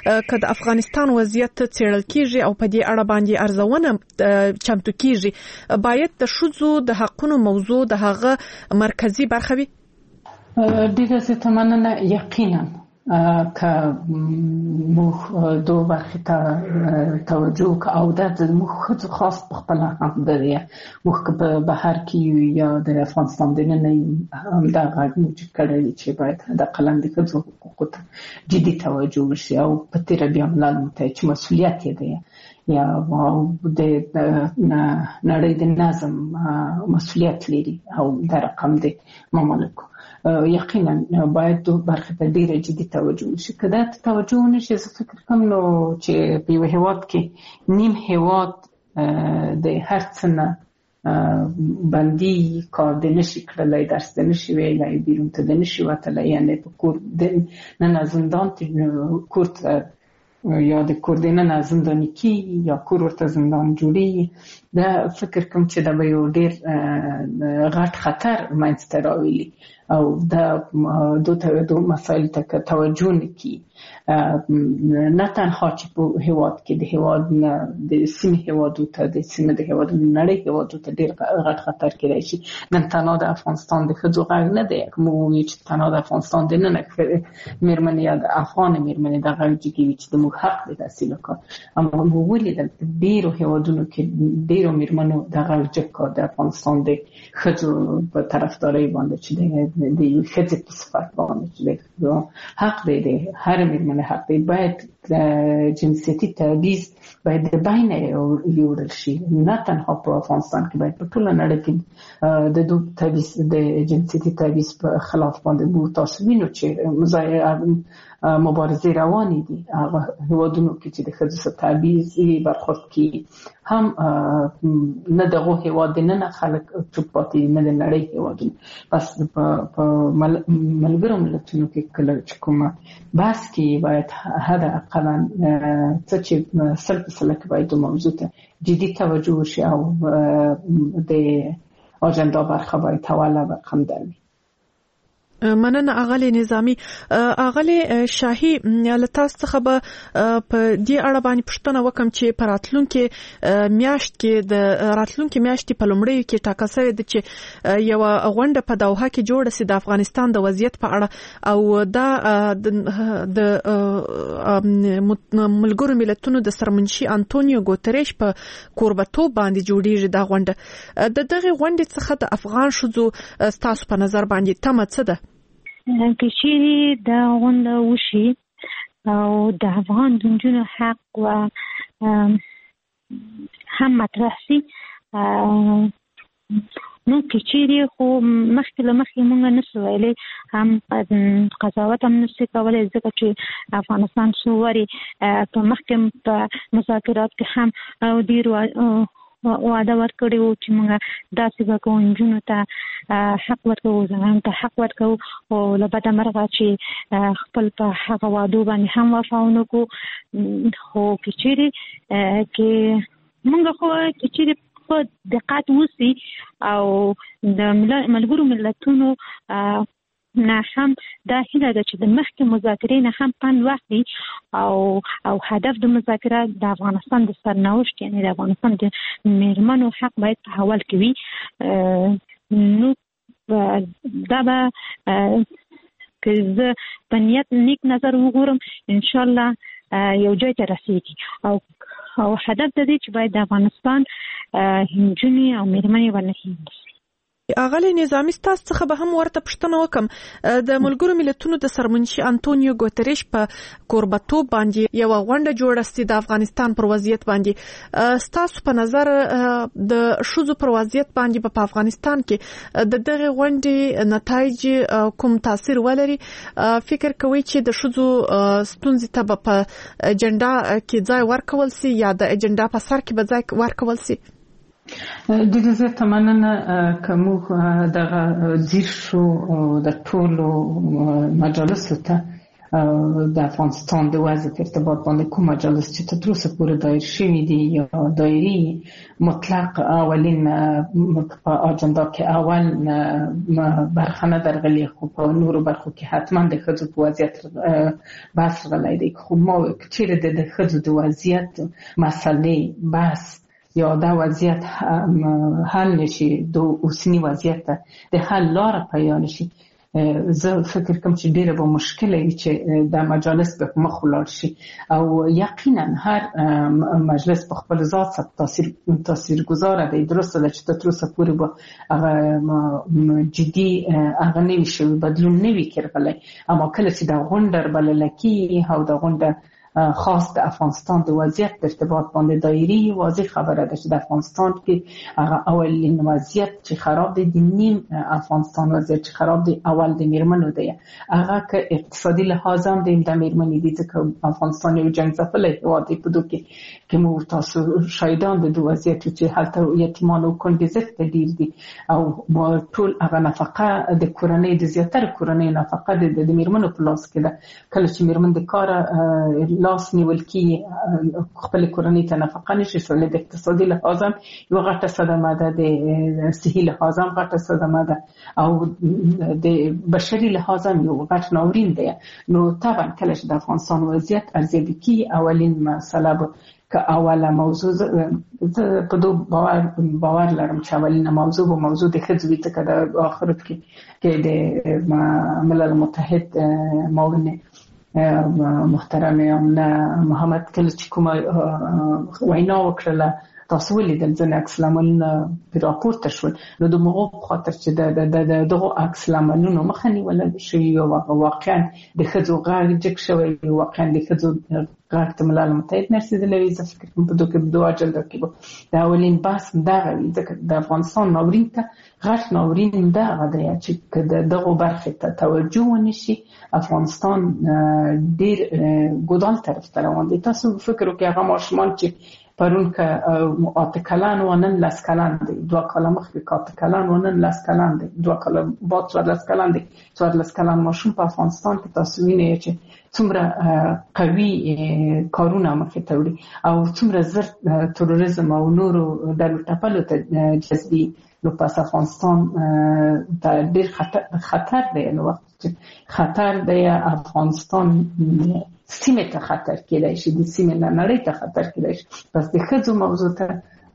د افغانستان وضعیت څېړل کیږي او په دې اړه باندې ارزونه چمتو کیږي، باید د ښځو د حقوقو موضوع د هغه مرکزی برخه وي. ډیره زیاته مننه. یقینا که موږ دوه برخې ته توجه وکړو او دا زموږ ښځو خاص په خپله هم دی، موږ که په بهر کې یو یا د افغانستان دننه همدا غږ موجود کړی چې باید حداقل د ښځو حقوقو ته جدي توجه وشي او په تېره بیا ملل متحد چې مسؤلیت یې دی یا د نړۍ د نظم مسؤلیت لري او دا رقم دی ممالکو. یقینا باید دو برخه ته ډیره جدي توجه وشي. که دا توجه ونشي زه فکر کوم نو چې په یو هیواد کې نیم هیواد د هر څه نه بندي کار د نشي کړلی، درس د نشي ویلی، بیرون ته د نشي وتلی، یعنی په کور دننه زندان کور ته یا د کور دننه زنداني کېږي یا کور ورته زندان جوړېږي. دا فکر کوم چې دا به یو ډېر غټ خطر منځته راولي او دا دو مسایل ته توجه نه کړي، نه تنها چې په هیواد کې د هیواد نه د سیمې هیوادو ته د سیمې د هیوادو نړۍ هیوادو ته ډېر غټ خطر کېدای شي. نن تنها د افغانستان د ښځو غږ نه دی، که موږ ووایو چې تنها د افغانستان دننه مېرمنې یا د افغان مېرمنې دا غږ جګوي چې زموږ حق دی تحصیل وکړو. اما موږ ولیدل په ډېرو هیوادونو کې ډېرو مېرمنو دا غږ جګ کړ د افغانستان د ښځو په طرفدارۍ باندې چې د یو ښځې په صفت باندې چې حق دی هر مېرمنې حق دی. باید جنسیتي تبعیض باید د بینه یوړل شي، نه تنها په افغانستان کې، باید په ټوله نړۍ کې د دو تبعیض د جنسیتي تبعیض په خلاف باندې موږ تاسو وینو چې مبارزې روانې دي. هغه هیوادونو کې چې د ښځو سره تبعیض برخورد کیږي هم نه دغه هیواد دننه خلک چوپ پاتې دي، نه د نړۍ هیوادونه. بس په ملګرو ملتونو کې کله چې کومه بحث کې باید حداقل څه چې 100% باید موضوع ته جدي توجه وشي او د اجنډا برخه باید حواله برقم دروي. مننه اغلی نظامی. اغلی شاهی لتاس څخه به په دې اړه باندې پوښتنه وکم چې په راتلونکي میاشت کې د راتلونکي میاشتې په لومړۍ کې ټاکل شوې ده چې یو غونډه په دوحه کې جوړه شي د افغانستان د وضعیت په اړه او دا د ملګرو ملتونو د سرمنشي انټونیو ګوتریش په کوربتوب باندې جوړیږي دا غونډه. د دغه غونډې څخه د افغان ښځو ستاسو په نظر باندې تمه څه ده؟ که چیرې دا غونډه وشي او د افغان نجونو حق و هم مطرح شي، نو که چیرې خو مخکې له مخکې مونږ نشو ویلی، هم قضاوت هم نشي کولی، ځکه چې افغانستان څو وارې په مخکې په مذاکرات کې هم ډېر وعده ورکړی وو چې موږ داسې به کوو، نجونو ته حق ورکوو، زنانو ته حق ورکوو، او له بده مرغه چې خپل په هغه وعدو باندې هم وفا ونه کړو. خو که چیرې کې موږ خو که چیرې په دقت وسي او د ملګرو ملتونو نه هم دا هیله ده چې د مخکې مذاکرې نه هم پند واخلي او هدف د مذاکره د افغانستان د سرنوشت، یعنی د افغانستان د میرمنو حق باید په اول کې وي. نو دا به که زه په نیت نیک نظر وګورم انشاءالله یو ځای ته رسیږي او هدف د دې چې باید د افغانستان نجونې او میرمنې ورنه. اغلی نظامی ستاسو څخه به هم ورته پوښتنه وکم، د ملګرو ملتونو د سرمنشي انټونیو ګوتریش په کوربتوب باندې یو غونډه جوړه سي د افغانستان پر وضعیت باندې. ستاسو په نظر د ښځو پر وضعیت باندې په افغانستان کې د دغه غونډې نتایج کوم تاثیر ولري؟ فکر کوي چې د ښځو ستونزې ته په اجنډا کې ځای ورکول سي یا د اجنډا په سر کې به ځای ورکول سي؟ ډېره زیاته مننه. که موږ دغه ځیر شو د ټولو مجالسو ته د افغانستان د وضع په ارتباط باندې کوم مجالس چې تر اوسه پورې دایر شوي دي یا دایري مطلق اولین په اجندا کې اول برخه نه درغلي، خو په نورو برخو کې حتما د ښځو په وضعیت بحث غلی دی. خو ما چیرې د ښځو د وضعیت مسلې بحث یا دا وضعیت حل نشي، د اوسني وضعیت د حل لاره پیدا نشي، زه فکر کوم چې ډیره به مشکله وي چې د مجالس به مخ ولاړ شي. او یقینا هر مجلس په خپل ذات تاثیرګذاره دی. درسته ده چې تر اوسه پورې به هغه جدي هغه نه وي شوی، بدلون نه وي کېدلی، اما کله چې دا غونډه بلله کېږي او دا غونډه خاص د افغانستان د وضعیت د ارتباط باندې دایري، واضح خبره ده چې د افغانستان کې هغه اولین وضعیت چې خراب دی، د نیم افغانستان وضعیت چې خراب دی اول د میرمنو دی. هغه که اقتصادي لحاظ هم د میرمنې دي، ځکه افغانستان یو جنګ ځپلی هېواد دی، په دو کې مو تاسو شاهدان د دو وضعیت چې هلته یتیمان او کونډې زښته ډېر دي، او ټول هغه نفقه د کورنۍ د زیاتره کورنۍ نفقه د میرمنو په لاس کې ده. کله چې میرمن د کاره لاس نیول کی خپل کورنۍ ته نفقه نشي سولی، د اقتصادي لحاظ هم یو غټه صدمه ده، د صحي لحاظ هم غټه صدمه ده، او د بشري لحاظ هم یو غټ ناورین دی. نو طبعا کله چې د افغانستان وضعیت ارزیابي کی اولین مسله به که اوله موضوع په دو باور لرم چې اولینه موضوع به موضوع د ښځو وي، ځکه د آخرت کې د ملل متحد معاون محترم امنه محمد کله چې کومه وینا وکړله تاسو ولیدل ځینې عکس العملونه پرې راپورته شول، نو د هغو په خاطر چې د دغو عکس العملونو مخه نیوله شوي، واقعا د ښځو غږ جګ شوی، واقعا د ښځو غږ ته ملل متحد نه رسېدلی وي. زه فکر کوم په دوه اجندا کې به د اولین بحث دغه وي، ځکه د افغانستان ناورین ته غټ ناورین دغه دی چې که د دغو برخې ته توجه ونه شي، افغانستان ډېر ګودال طرف ته روان دی. تاسو فکر وکړئ هغه ماشومان چې پرون که 8 کلن و نن 10 کلن دی، 2 کاله مخکې 8 کلن و نن 10 کلن دی، 2 کاله بعد 14 کلن دی. 14 کلن ماشوم په افغانستان کې تاسو وینئ چې څومره قوي کارونه مخې ته وړي او څومره زر تروریزم او نورو ډلو ټپلو ته جذبي. نو پس افغانستان ته ډېر خطر دی. نو وخت چې خطر دی افغانستان سیمه ته خطر کېدای شي، د سیمه نه نړۍ ته خطر کېدای شي. پس د ښځو موضوع ته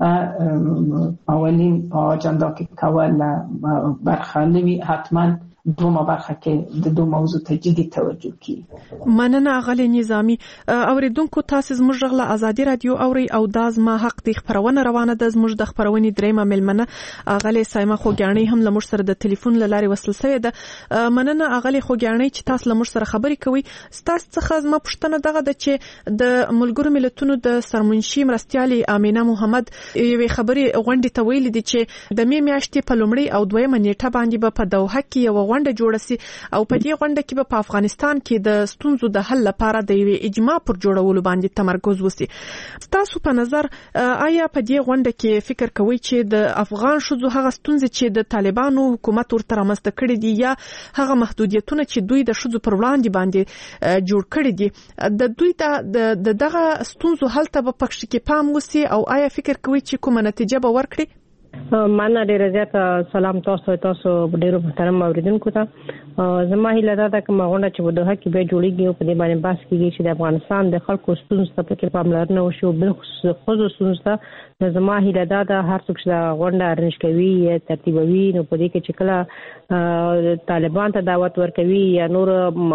اولین په اجندا کې کول برخه نه وي، حتما دومره برخه کې د دو موضوع ته جدي توجه کی. مننه اغلی نظامی. اوریدونکو تاسو زموږ غږ له ازادي رادیو اوري او د ازما حق د خبرونه روانه ده. زموږ د خبرونې دریمه ملمنه اغلی سایمه خوګانی هم لمر سره د ټلیفون لاري وصل شوی ده. مننه اغلی خوګانی چې تاسو لمر سره خبرې کوي. تاسو څخه زما پوښتنه دغه ده چې د ملګرو ملتونو د سرمنشي مرستيالي امینه محمد یوې خبرې غونډې ته ویل دي چې د میاشتې په لومړۍ او دویمه نیټه باندې په دوحه کې یو غونډه جوړه سي او په دې غونډه کې په افغانستان کې د ستونزو د حل لپاره د یوې اجماع پر جوړولو باندې تمرکز وسی. تاسو په نظر آیا په دې غونډه کې فکر کوئ چې د افغان شذو هغه ستونزې چې د طالبانو حکومت ورته رامنځته کړې دي یا هغه محدودیتونه چې دوی د شذو پر وړاندې باندې جوړ کړي دي د دوی د دغه ستونزو حل ته په پښ کې پام وسی او آیا فکر کوئ چې کومه نتیجه به ورکړي؟ مننه ډېر زیات. سلام تاسو ډېر محترم اوریدونکو ته. زما هیله ده چې مغونډه چې په دوحه کې به جوړیږي او په دې باندې بحث کیږي چې د افغانستان د خلکو ستونزو ته پکې پاملرنه وشي او بالخصوص خصوص ستونزو ته. زما هیله ده هر څوک چې غونډه ارنج کوي یا ترتیبوي نو په دې کې چې کله طالبان ته دعوت ورکوي یا نور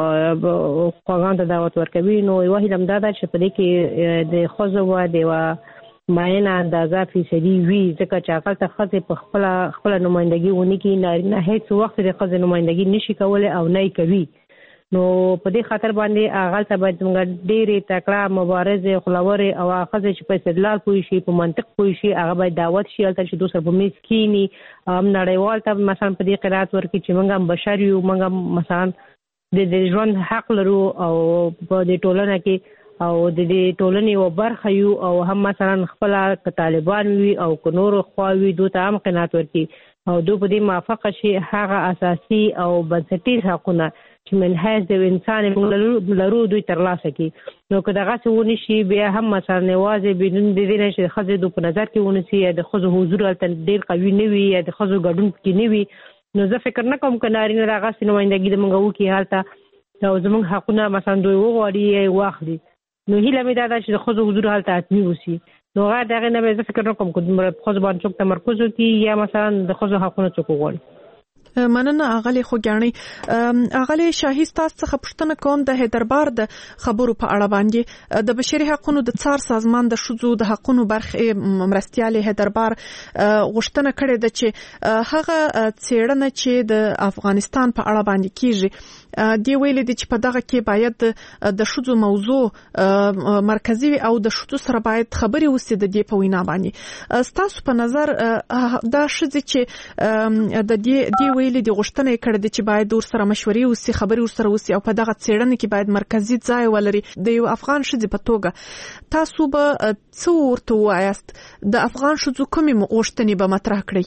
قومانو ته دعوت ورکوي نو یو هیله ده چې په دې کې د خزو و د ماینه اندازه فیصدي وي، ځکه چې هغه ته خزه په خپل نمائندګي ونی کې نه هیڅ وخت د خزه نمائندګي نشي کولای او نه کوي. نو په دې خاطر باندې هغه ته باید موږ ډېرې تکړه مبارزه خلور او خزه چې په استدلال پوي شي په منطق پوي شي هغه باید دعوت شي چې دوسر په میز کینی نړیوال ته مثلا په دې قرات ورکړي چې موږ بشر یو، موږ مثلا د ژوند حق لرو او په دې ټولنه کې او د دې ټولنې و برخه یو او هم مثلا خپل طالبان وي او نور خواوي دوی ته هم قناعت ورکړي او دوی په دې موافقه شي هغه اساسي او بنسټیز حقونه چې منحاز د انسان موږ لرو دوی ترلاسه کی. نو که دغه څه ونی شي بیا هم مثلا نوازې بدون د دې نه چې خځې د په نظر کې ونسی یا د خځو حضور هلته ډیر قوي نه وي یا د خځو ګډون کې نه وي، نو زه فکر نه کوم که نارینه د هغه نمایندګي د موږ وکړي هلته او زموږ حقونه مثلا دوی وغواړي یا واخلي. نو هیله مې دا ده چې د ښځو حضور هلته حتمي وسي. نو هغه د هغې نه به زه فکر نه کوم که ښځو باندې څوک تمرکز وکړي یا مثلا د ښځو حقونه څوک وغواړي. مننه اغلی خوګیاڼي. اغلی شاهي ستاسو څخه پوښتنه کوم د هیدربار د خبرو په اړه باندې د بشري حقوقو د څار سازمان د ښځو د حقوقو برخه مرستيال هیدربار غوښتنه کړې ده چې هغه څېړنه چې د افغانستان په اړه باندې کیږي دی ویل دي چې په دغه کې باید د ښځو موضوع مرکزي او د ښځو سره باید خبري وسي د دې په وینا باندې. ستاسو په نظر دا ښځې چې د دې ویل دي غوښتنه کړې ده چې باید ور سره مشورې وسي خبري ور سره وسي او په دغه څېړنه کې باید مرکزي ځای ولري د یو افغان ښځې په توګه تاسو به څو ورته وایاست د افغان ښځو کومې غوښتنې به مطرح کړئ؟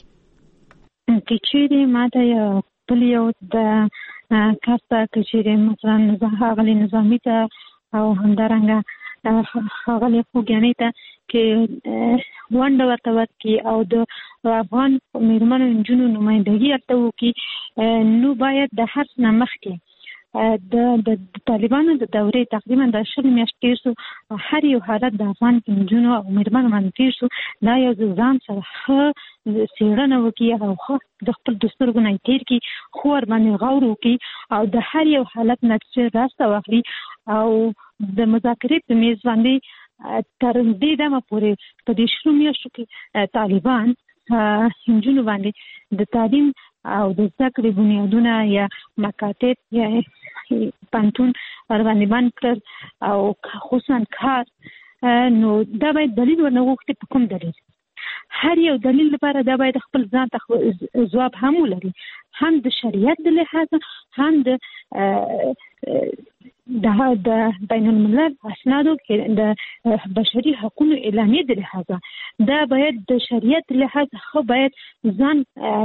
کچېرې ما ته یو د کاسته کچېرې مثلا هغه نظامی ته او همدارنګه هغه خوګیاڼي ته کې ونډه ورته ورکړي او د افغان میرمنو نجونو نمایندګي ورته وکړي، نو باید د هر څه نه مخکې د طالبانو د دورې تقریبا د 20 میاشتې تیر شو، هر یو حالت د افغان نجونو او میرمنو باندې تیر شو. دا یو ځان سره ښه څېړنه وکړي او ښه د خپل دستورګو نه تیر کړي، خو ور باندې غور وکړي او د هر یو حالت نتیجه راسته واخلي او د مذاکرې په میز باندې تر دې دمه پورې په دې شروع میاشتو کې طالبان نجونو باندې د تعلیم او د زده کړې بنیادونه یا مکاتب یا پانتون باندې باندې کړ او خصوصا کار، نو دا باید دلیل ورنه وغوښتي. په کوم دلیل؟ هر یو دلیل لپاره دا باید خپل ځان ته ځواب هم ولري، هم د شریعت د لحاظه هم د بین الملل اسنادو کې د بشري حقوقو اعلامیه د لحاظه دا باید د شریعت لحاظه خو باید ځان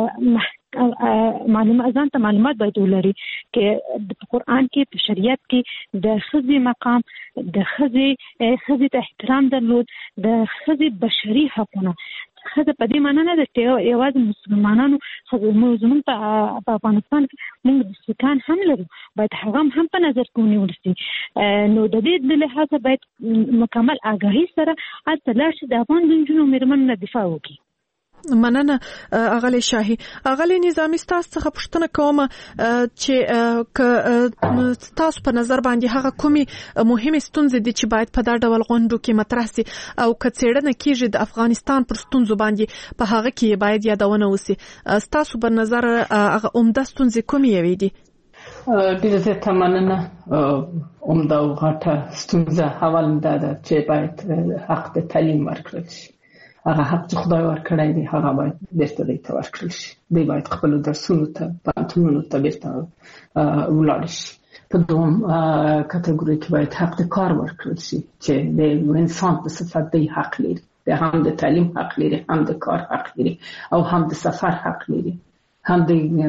معلومات باید ولري کې د قرآن کې په شریعت کې د ښځې مقام، د ښځې ته احترام درلود، د ښځې بشري حقونه. ښځه په دې معنی نه ده چې یوازې مسلمانانو زموږ په افغانستان کې موږ د سکان هم لرو، باید هغه هم په نظر کې ونیول شي. نو د دې د لحاظه باید مکمل آګاهي سره هلته لاړ شي، د افغان نجونو میرمنو نه دفاع وکړي. مننه اغلی شاهي. اغلی نظامی ستاسو څخه پوښتنه کوم چې تاسو په نظر باندې هغه کومي مهمه ستونزې دي چې باید په دا ډول غونډو کې مطرح شي او که څېړنه کیږي د افغانستان پر ستونزو باندې په هغه کې باید یادونه وسي. تاسو په نظر هغه عمده ستونزې کومې وي دي؟ ډیره زیاته مننه. عمده او غټه ستونزه اول دا ده چې باید حق د تعلیم ورکړل شي. هغه حق چې خدای ورکړی دی هغه باید بیرته دی ته ورکړل شي. دی باید خپل درسونو ته پانتونونو ته بیرته ولاړ شي. په دوم کټګوري کې باید حق د کار ورکړل شي چې د انسان په صفت دی حق لري، هم د تعلیم حق لري، هم د کار حق لري او هم د سفر حق لري، هم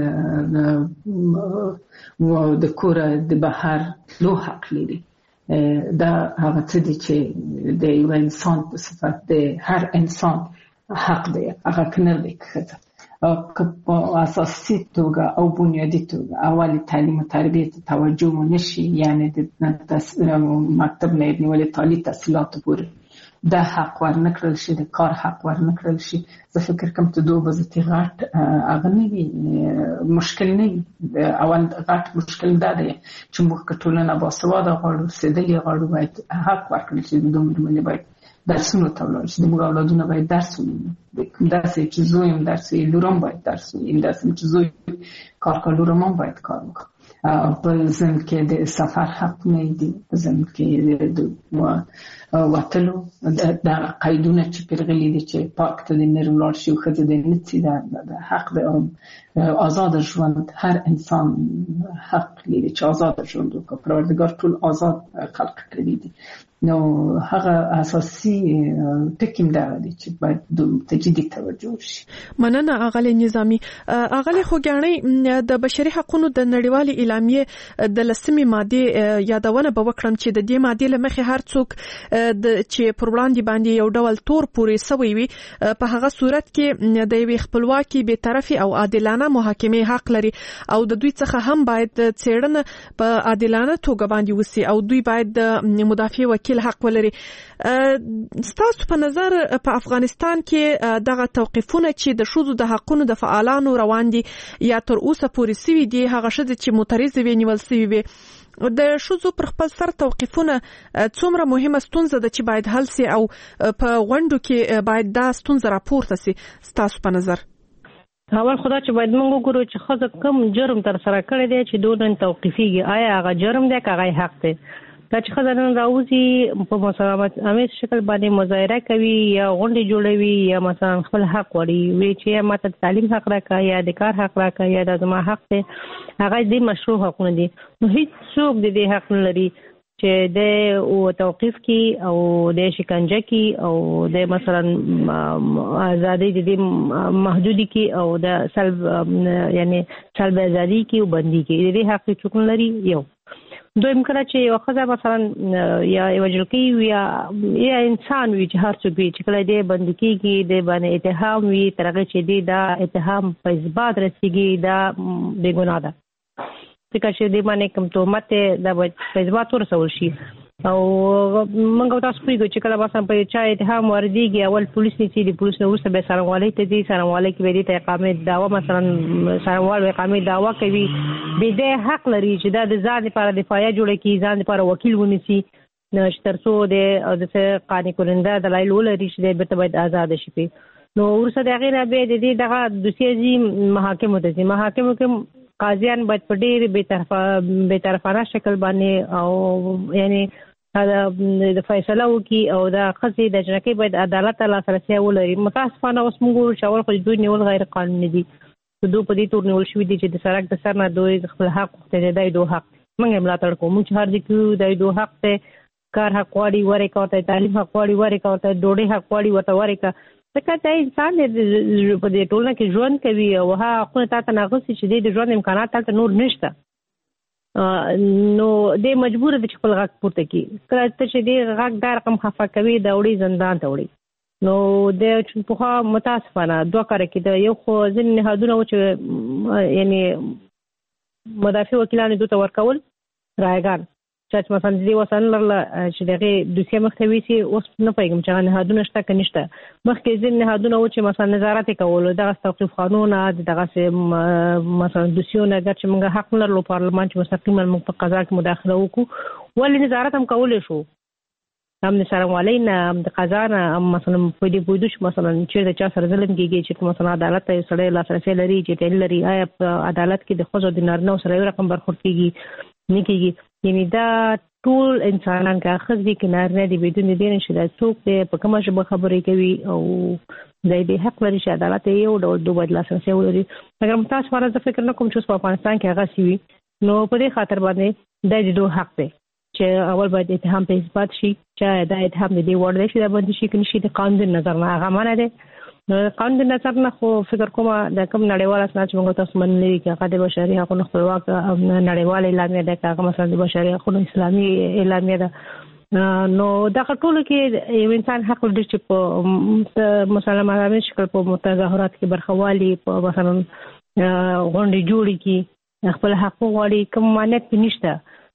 د کور د بهر لو حق لري. دا هغه څه دي چې د یو انسان په صفت د هر انسان حق دی، هغه کنه دی ښځه که په اساسي توګه او بنیادي توګه اول تعلیم او تربیه ته توجه ونشي، یعنی د مکتب نه نیولې تعالی تحصیلات پورې دا حق ورنکړل شي، د کار حق ورنکړل شي. زه فکر کوم ته دوه وزتي غټ هغه نه وي، مشکل نه وي. اول غټ مشکل دا دی چې موږ ټولنه باسواده غواړو، سیدلې غواړو، باید حق ورکړل شي. د دومره باید درسونو ته ولاړ شي، د موږ اولادونه باید درس وویني. داسې چې زوی هم درس ووایي، لور هم باید درس ووایي، داسې چې زوی کار کوي، لور هم باید کار وکړي. په ځین کې د سفر حق نه دی، په ځین کې د وتلو د قیدونه چې پیرغلي دي چې پاک ته د نر ولاړ شي او ښځه د نڅي د حق د آزاد ژوند. هر انسان حق لري چې آزاد ژوند وکړي. پروردګار ټول آزاد خلق کړی دي. نو هغه اساسي ټکیم دا دی چې باید د جدي توجه وشي. مننه اغلی نظامی. اغلی خوګانی د بشري حقوقو د نړیوالې اعلامیې د 10مې ماده یادونه به وکړم چې د دې ماده لمخې هر څوک چې پر وړاندې باندې یو ډول تور پورې سوی وي په هغه صورت کې د یوې خپلواکي به طرفي او عادلانه محاکمې حق لري او د دوی څخه هم باید څېړنه په عادلانه توګه باندې وسی او دوی باید د مدافع وکیل حق ولري. ستاسو په نظر په افغانستان کې دغه توقیفونه چې د شوزو د حقونو د فعالانو روان دي یا تر اوسه پورې سوي دي هغه شته چې معترض وي نیول سوي وي د شوزو پر خپل سر توقیفونه څومره مهمه ستونزه ده چې باید حل سي او په غونډو کې باید دا ستونزه راپورته سي ستاسو په نظر؟ اول خدا چې باید موږ وګورو چې خزه کوم جرم تر سره کړی دی چې دوی توقیفيږي آیا هغه جرم دی که هغه حق دی. دا چې خزانه راوځي په مسالمت امیز شکل باندې مظاهره کوي یا غونډې جوړوي یا مثلا خپل حق وړي وی چې ماته تعلیم حق راکړه یا د کار حق راکړه یا د زما حق ته هغه د مشروع حقونه دي. نو هیڅ څوک د دې حق نه لري چې د توقيف کی او د شکنجه کی او د مثلا ازادي د محدودي کی او د سلب یعنی سلب ازادي کی او بندي کی د حق څوک نه لري. یو دویم کله چې یو خزه مثلا یا یو جلکی یا انسان وي چې هر څوک وي چې کله دې بندګي کې د باندې اتهام وي ترغه چې دې دا اتهام په اثبات رسیږي دا بے ګناه ده ځکه چې دې باندې کوم تهمت دا په اثبات ورسول شي او موږ تاسو پیګو چې کله مثلا په چا اتهام وردیږي اول پولیس نیسي د پولیس نو ورسره به سرموالي ته دي سرموالي کې به دې ته اقامت داوا مثلا سرموال اقامت داوا کوي به دې حق لري چې دا د ځان لپاره دفاعي جوړه کی ځان لپاره وکیل ونیسي نو ترڅو د قانوني کولنده دلایل ولري چې به باید آزاد شي. نو ورسره دغه نه به د دې دغه د سیاسي محاکمو کې قاضیان باید په ډېر به طرفانه شکل باندې او یعنی د فیصله وکي او د خزي د جنکې باید عدالت ته لاسرسي ولري. متاسفانه اوس موږ شاول خو دوی نیول غیر قانوني دي. دوی په دې تور نیول شوی دي چې د سړک د سر نه دوی خپل حق ته دی دوه حق موږ ملاتړ کوو چې هر ځکه د دوه حق ته کار حق واړي ورې کوته تعلیم حق واړي ورې کوته ډوډۍ حق واړي ورته ورې کا ځکه چې انسان په دې ټولنه کې ژوند کوي او هغه خپل ته ناغوسي چې د ژوند امکانات ته نور نشته نو دې مجبور دي چې خپل غږ پورته کړي. کله چې دې غږ د رقم خفه کوي دا وړي زندان ته وړي. نو د په متاسفانه دوه کار کې د یو خو ځین نهادونه و چې یعنی مدافع وکیلانو دوی ته ورکول رایګان چې مثلا دې وسن لرله چې دغه دوسیه مختوي سي اوس نه پېږم چې نهادونه شته که نشته. مخکې ځین نهادونه و چې مثلا نظارت کول دغه توقيف قانون دغه مثلا دوسیونه چې موږ حق لرلو پارلمان چې مستقیما موږ په قضا کې مداخله وکړو ولې نظارت هم کولای شو هم د سرموالي نه د قضا نه مثلا په دې بوجو مثلا چې د چا سره ظلم کیږي چې مثلا عدالت ته سړی لاسرسي لري چې تل لري آیا په عدالت کې د خزو د نارینه سره یو رقم برخورد کیږي نه کیږي. یعنی دا ټول انسانان که خزي کې نارینه دي بدون دې نشي دا څوک په کومه شبه خبرې کوي او د دې حق لري چې عدالت یو ډول دوه بدل لاسرسي ولري. اگر تاسو فرض فکر نه کوم چې په افغانستان کې هغه سی وي نو په دې خاطر باندې د دې حق دی چې اول باید اتهام په اثبات شي چې دا اتهام دې وړ دی چې دا باندې شي کني شي د قانون نظر نه هغه معنی دی. قانون نظر نه خو فکر کوم د کوم نړیوال اسناد چې موږ تاسو منلي کې هغه د بشري حقوقو خپلواک نړیوال اعلامیه ده هغه مثلا د بشري حقوقو اسلامي اعلامیه ده. نو دا ټول کې یو انسان حق لري چې په مثلا معنی شکل په متظاهرات کې برخوالي په مثلا غونډې جوړې کې خپل حقوق غواړي کوم مانیت نشته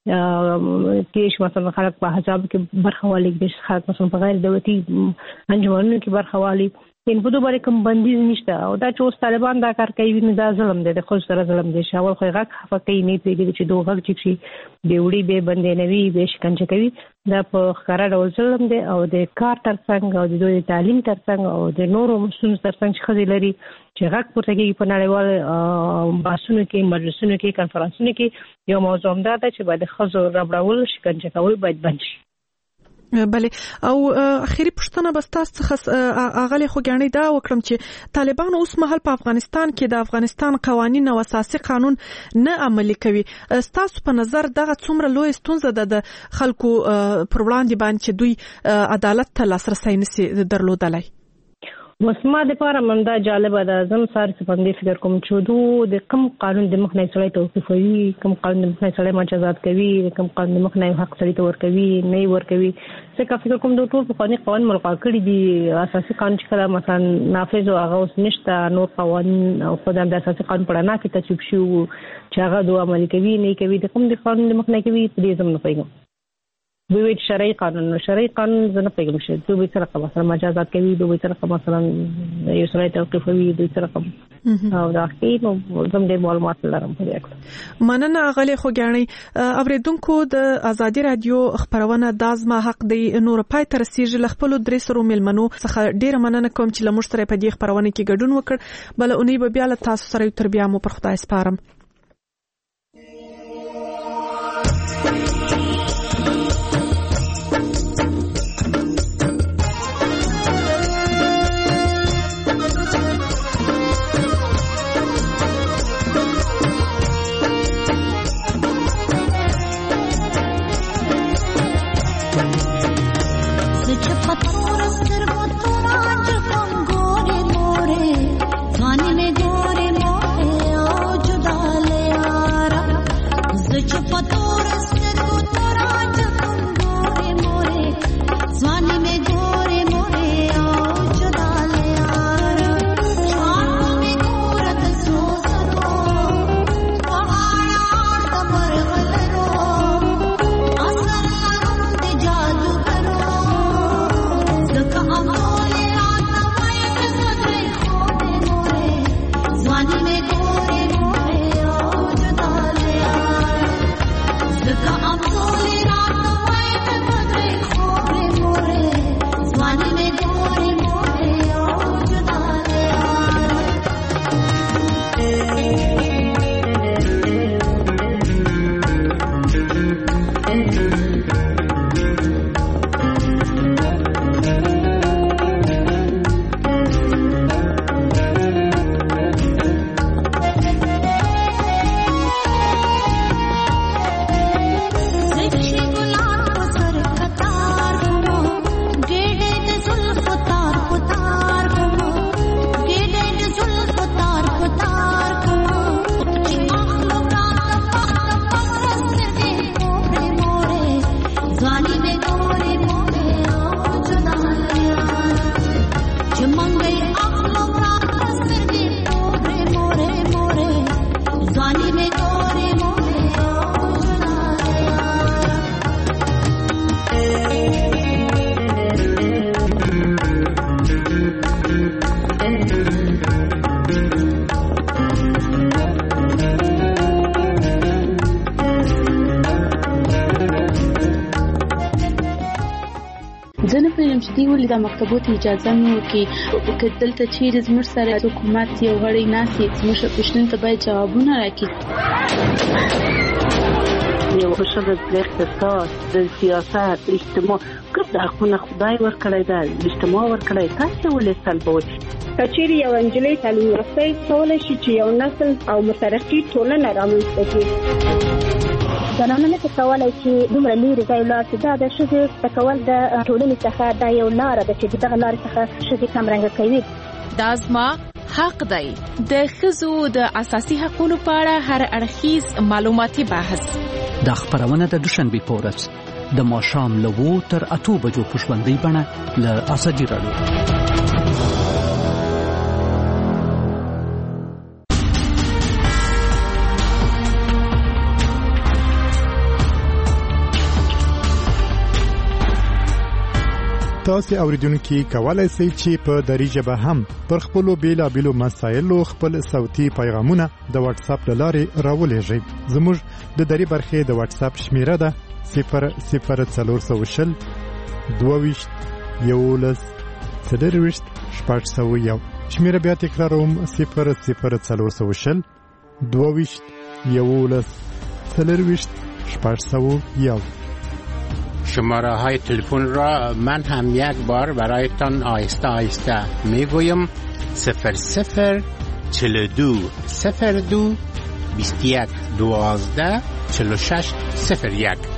کې مثلا خلک په حساب کې برخوالي کې خلک مثلا په غیر دولتي انجمنونو کې برخوالي ان په دوه کوم بندیز نشته او دا چې اوس طالبان دا کار کوي نو دا ظلم دی د خو سره ظلم دی. شاول خو غږ خفه کوي نه پیږي چې دوه غږ چې دی وړي به بندې نوي به شکنجه کوي دا په ښکارا ډول ظلم دی او د کار ترڅنګ او د دوی تعلیم ترڅنګ او د نورو مسؤلیت ترڅنګ خځې لري چې غږ پورته کوي په نړیوال بحثونو کې مجلسونو کې کانفرنسونو کې یو موضوع ده چې باید خځو رابړول شکنجه کول باید بند شي. بله او اخیری پښتنه بس تاسو څخه اغلی خوګانی دا وکړم چې طالبان اوس مهال په افغانستان کې د افغانستان قوانين او اساسي قانون نه عملي کوي. تاسو په نظر دغه څومره لوی ستونزه ده د خلکو پر وړاندې باندې چې دوی عدالت ته لاسرسي نشي درلودلای؟ وسما د پاره مندا جالبه ده. زم سار څه باندې فکر کوم چې دوی د کوم قانون د مخ نه سړی توقيفوي، کوم قانون د مخ نه سړی مجازات کوي، کوم قانون د مخ نه حق سړی ته ورکوي نه ورکوي. څه کا فکر کوم دوی ټول په قانون ملغا کړی دي. اساسي قانون چې کله مثلا نافذ او هغه اوس نشته، نور قوانين او خدای د اساسي قانون په اړه کې تصویب شو چې هغه دوه عملي کوي نه کوي. د کوم د قانون د مخ نه کوي په دې زم نه پیګم. دوی شرعي قانون زنه پیغام شه. دوی سره کوم مثلا مجازات کوي، دوی سره کوم مثلا یو سره توقيفوي، دوی سره کوم او دا کې نو زم د معلومات لرم په دې اړه. مننه غلي خوګانی. اوریدونکو د ازادي رادیو خبرونه دازما حق دی نور پای تر سیج لخپل درې سره ملمنو څخه ډیر مننه کوم چې لمر سره په دې خبرونه کې ګډون وکړ. بل اونۍ به بیا له تاسو سره تربیه مو پر خدای سپارم. د مکتبوت اجازه مو کې دلته چیرې زموږ سره حکومت یو غړی ناسي زموږ پښتون ته باید جوابونه راکړي. یو شبه د اقتصاد، د سیاست، اجتماع کله حقونه خدای ورکړی دا اجتماع ورکړی تاسو ولې سلبوي. کچېری یو انجلۍ تعلیم یافته کولای شي چې یو نسل او مترقي ټولنه رامنځته کړي. زنانه نه کولای شي دومره لري ځای لاته دا د شذ تکول د ټولنې څخه دا یو لار ده چې دغه لار څخه شذ کمرنګ کوي. دازما حق دی د خزو د اساسي حقوقو په اړه هر اړخیز معلوماتي بحث. د خبرونه د دوشنبه په ورځ د ماښام له 2 تر 8 بجو په ژوندۍ بڼه له ازادي رادیو. تاسو اوریدونکو کولای شئ چې په دری ژبه هم پر خپل بیلابیلو مسایلو خپل صوتي پیغامونه د واتس اپ لارې راولېږئ. زموږ د دری برخې د واتس اپ شمیره ده 00420 22 11 4 شمیره بیا تکراروم 00420 22 11 4 4. شماره های تلفن را من هم یک بار برایتان آهسته آهسته میگویم. 00 42 02 21 12 46 01.